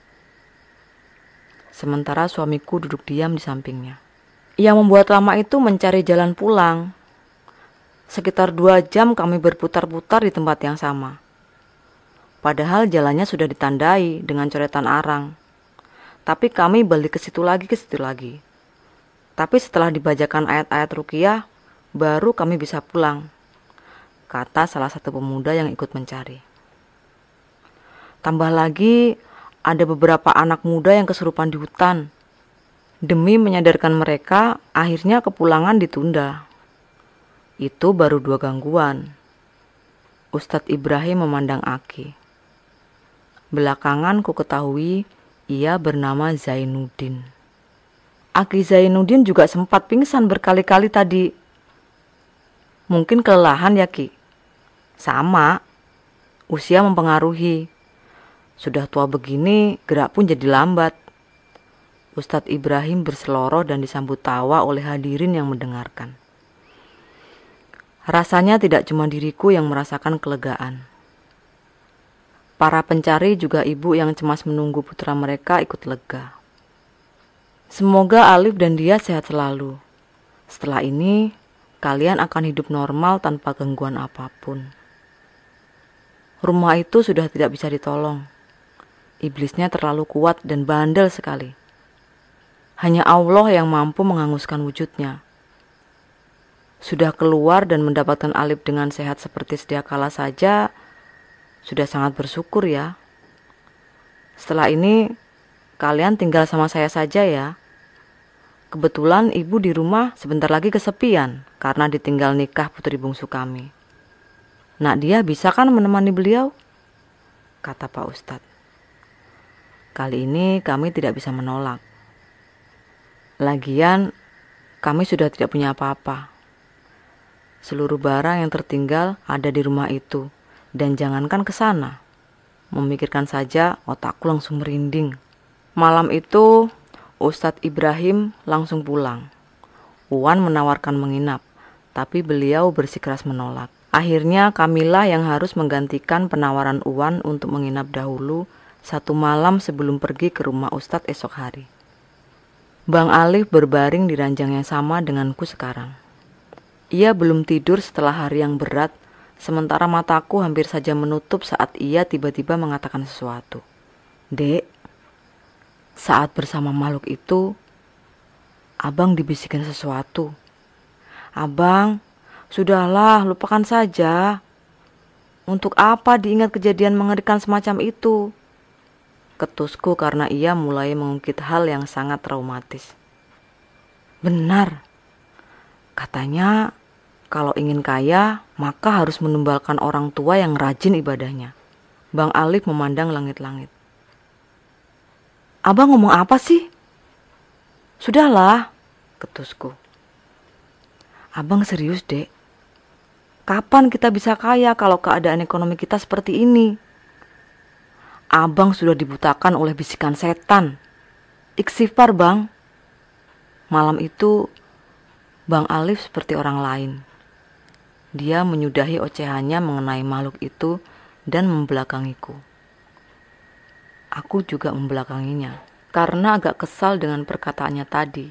Sementara suamiku duduk diam di sampingnya. Yang membuat lama itu mencari jalan pulang. Sekitar dua jam kami berputar-putar di tempat yang sama. Padahal jalannya sudah ditandai dengan coretan arang. Tapi kami balik ke situ lagi ke situ lagi. Tapi setelah dibacakan ayat-ayat ruqyah, baru kami bisa pulang, kata salah satu pemuda yang ikut mencari. Tambah lagi, ada beberapa anak muda yang kesurupan di hutan. Demi menyadarkan mereka, akhirnya kepulangan ditunda. Itu baru dua gangguan. Ustadz Ibrahim memandang Aki. Belakangan ku ketahui ia bernama Zainuddin. Aki Zainuddin juga sempat pingsan berkali-kali tadi. Mungkin kelelahan ya Ki? Sama, usia mempengaruhi. Sudah tua begini, gerak pun jadi lambat. Ustadz Ibrahim berseloroh dan disambut tawa oleh hadirin yang mendengarkan. Rasanya tidak cuma diriku yang merasakan kelegaan. Para pencari juga ibu yang cemas menunggu putra mereka ikut lega. Semoga Alif dan dia sehat selalu. Setelah ini, kalian akan hidup normal tanpa gangguan apapun. Rumah itu sudah tidak bisa ditolong. Iblisnya terlalu kuat dan bandel sekali. Hanya Allah yang mampu menghanguskan wujudnya. Sudah keluar dan mendapatkan Alif dengan sehat seperti sedia kala saja, sudah sangat bersyukur ya. Setelah ini, kalian tinggal sama saya saja ya. Kebetulan ibu di rumah sebentar lagi kesepian karena ditinggal nikah putri bungsu kami. Nak dia bisa kan menemani beliau? Kata Pak Ustadz. Kali ini kami tidak bisa menolak. Lagian, kami sudah tidak punya apa-apa. Seluruh barang yang tertinggal ada di rumah itu, dan jangankan ke sana. Memikirkan saja, otakku langsung merinding. Malam itu, Ustadz Ibrahim langsung pulang. Uwan menawarkan menginap, tapi beliau bersikeras menolak. Akhirnya Kamila yang harus menggantikan penawaran Uwan untuk menginap dahulu satu malam sebelum pergi ke rumah Ustadz esok hari. Bang Alif berbaring di ranjang yang sama denganku sekarang. Ia belum tidur setelah hari yang berat, sementara mataku hampir saja menutup saat ia tiba-tiba mengatakan sesuatu. Dek, saat bersama makhluk itu, Abang dibisikin sesuatu. Abang, sudahlah, lupakan saja. Untuk apa diingat kejadian mengerikan semacam itu? Ketusku karena ia mulai mengungkit hal yang sangat traumatis. Benar, katanya kalau ingin kaya maka harus menumbalkan orang tua yang rajin ibadahnya. Bang Alif memandang langit-langit. Abang ngomong apa sih? Sudahlah, ketusku. Abang serius, Dek. Kapan kita bisa kaya kalau keadaan ekonomi kita seperti ini? Abang sudah dibutakan oleh bisikan setan. Istighfar, Bang. Malam itu, Bang Alif seperti orang lain. Dia menyudahi ocehannya mengenai makhluk itu dan membelakangiku. Aku juga membelakanginya, karena agak kesal dengan perkataannya tadi.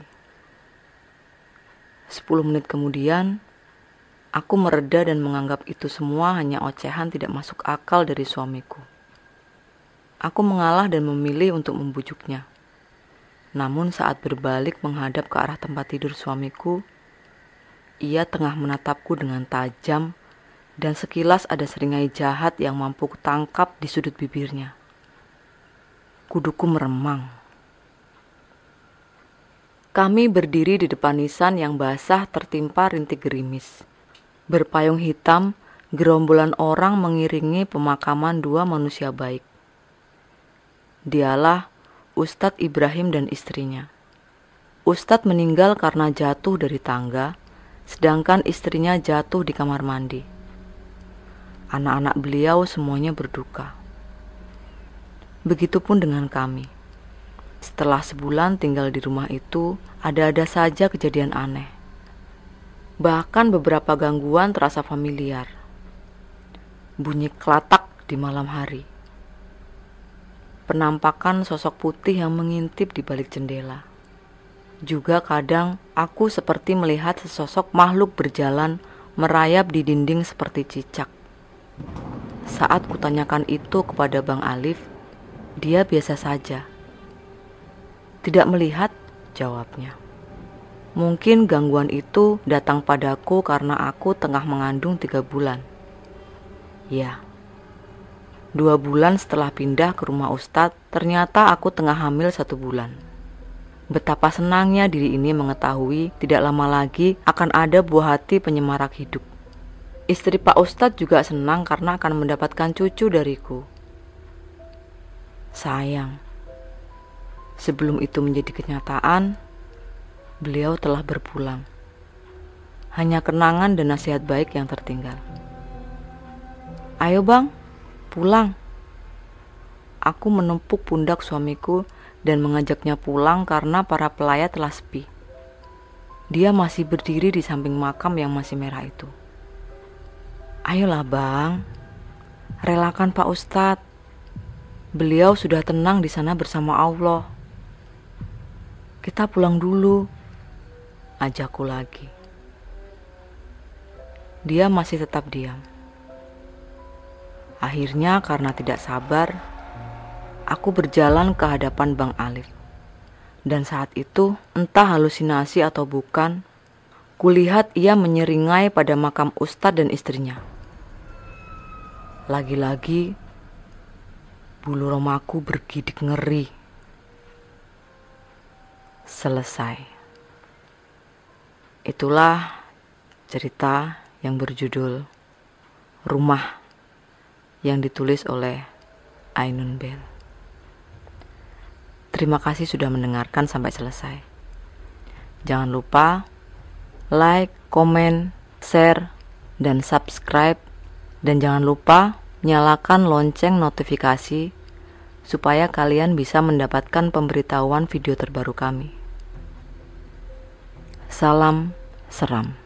Sepuluh menit kemudian, aku mereda dan menganggap itu semua hanya ocehan tidak masuk akal dari suamiku. Aku mengalah dan memilih untuk membujuknya. Namun saat berbalik menghadap ke arah tempat tidur suamiku, ia tengah menatapku dengan tajam dan sekilas ada seringai jahat yang mampu kutangkap di sudut bibirnya. Kuduku meremang. Kami berdiri di depan nisan yang basah tertimpa rintik gerimis. Berpayung hitam, gerombolan orang mengiringi pemakaman dua manusia baik. Dialah Ustadz Ibrahim dan istrinya. Ustadz meninggal karena jatuh dari tangga, sedangkan istrinya jatuh di kamar mandi. Anak-anak beliau semuanya berduka. Begitupun dengan kami. Setelah sebulan tinggal di rumah itu, ada-ada saja kejadian aneh. Bahkan beberapa gangguan terasa familiar. Bunyi kelatak di malam hari. Penampakan sosok putih yang mengintip di balik jendela. Juga kadang aku seperti melihat sesosok makhluk berjalan merayap di dinding seperti cicak. Saat kutanyakan itu kepada Bang Alif, dia biasa saja. Tidak melihat, jawabnya. Mungkin gangguan itu datang padaku karena aku tengah mengandung tiga bulan. Ya. Dua bulan setelah pindah ke rumah Ustadz, ternyata aku tengah hamil satu bulan. Betapa senangnya diri ini mengetahui tidak lama lagi akan ada buah hati penyemarak hidup. Istri Pak Ustadz juga senang karena akan mendapatkan cucu dariku. Sayang, sebelum itu menjadi kenyataan, beliau telah berpulang. hanya kenangan dan nasihat baik yang tertinggal. Ayo bang, pulang. Aku menempuk pundak suamiku dan mengajaknya pulang karena para pelayat telah sepi. Dia masih berdiri di samping makam yang masih merah itu. Ayolah bang, relakan Pak Ustadz. Beliau sudah tenang di sana bersama Allah. Kita pulang dulu, ajakku lagi. Dia masih tetap diam. Akhirnya karena tidak sabar, aku berjalan ke hadapan Bang Alif. Dan saat itu, entah halusinasi atau bukan, kulihat ia menyeringai pada makam Ustadz dan istrinya. Lagi-lagi, bulu romaku bergidik ngeri. Selesai. Itulah cerita yang berjudul Rumah yang ditulis oleh Ainun Bell. Terima kasih sudah mendengarkan sampai selesai. Jangan lupa like, komen, share, dan subscribe. Dan jangan lupa nyalakan lonceng notifikasi supaya kalian bisa mendapatkan pemberitahuan video terbaru kami. Salam seram.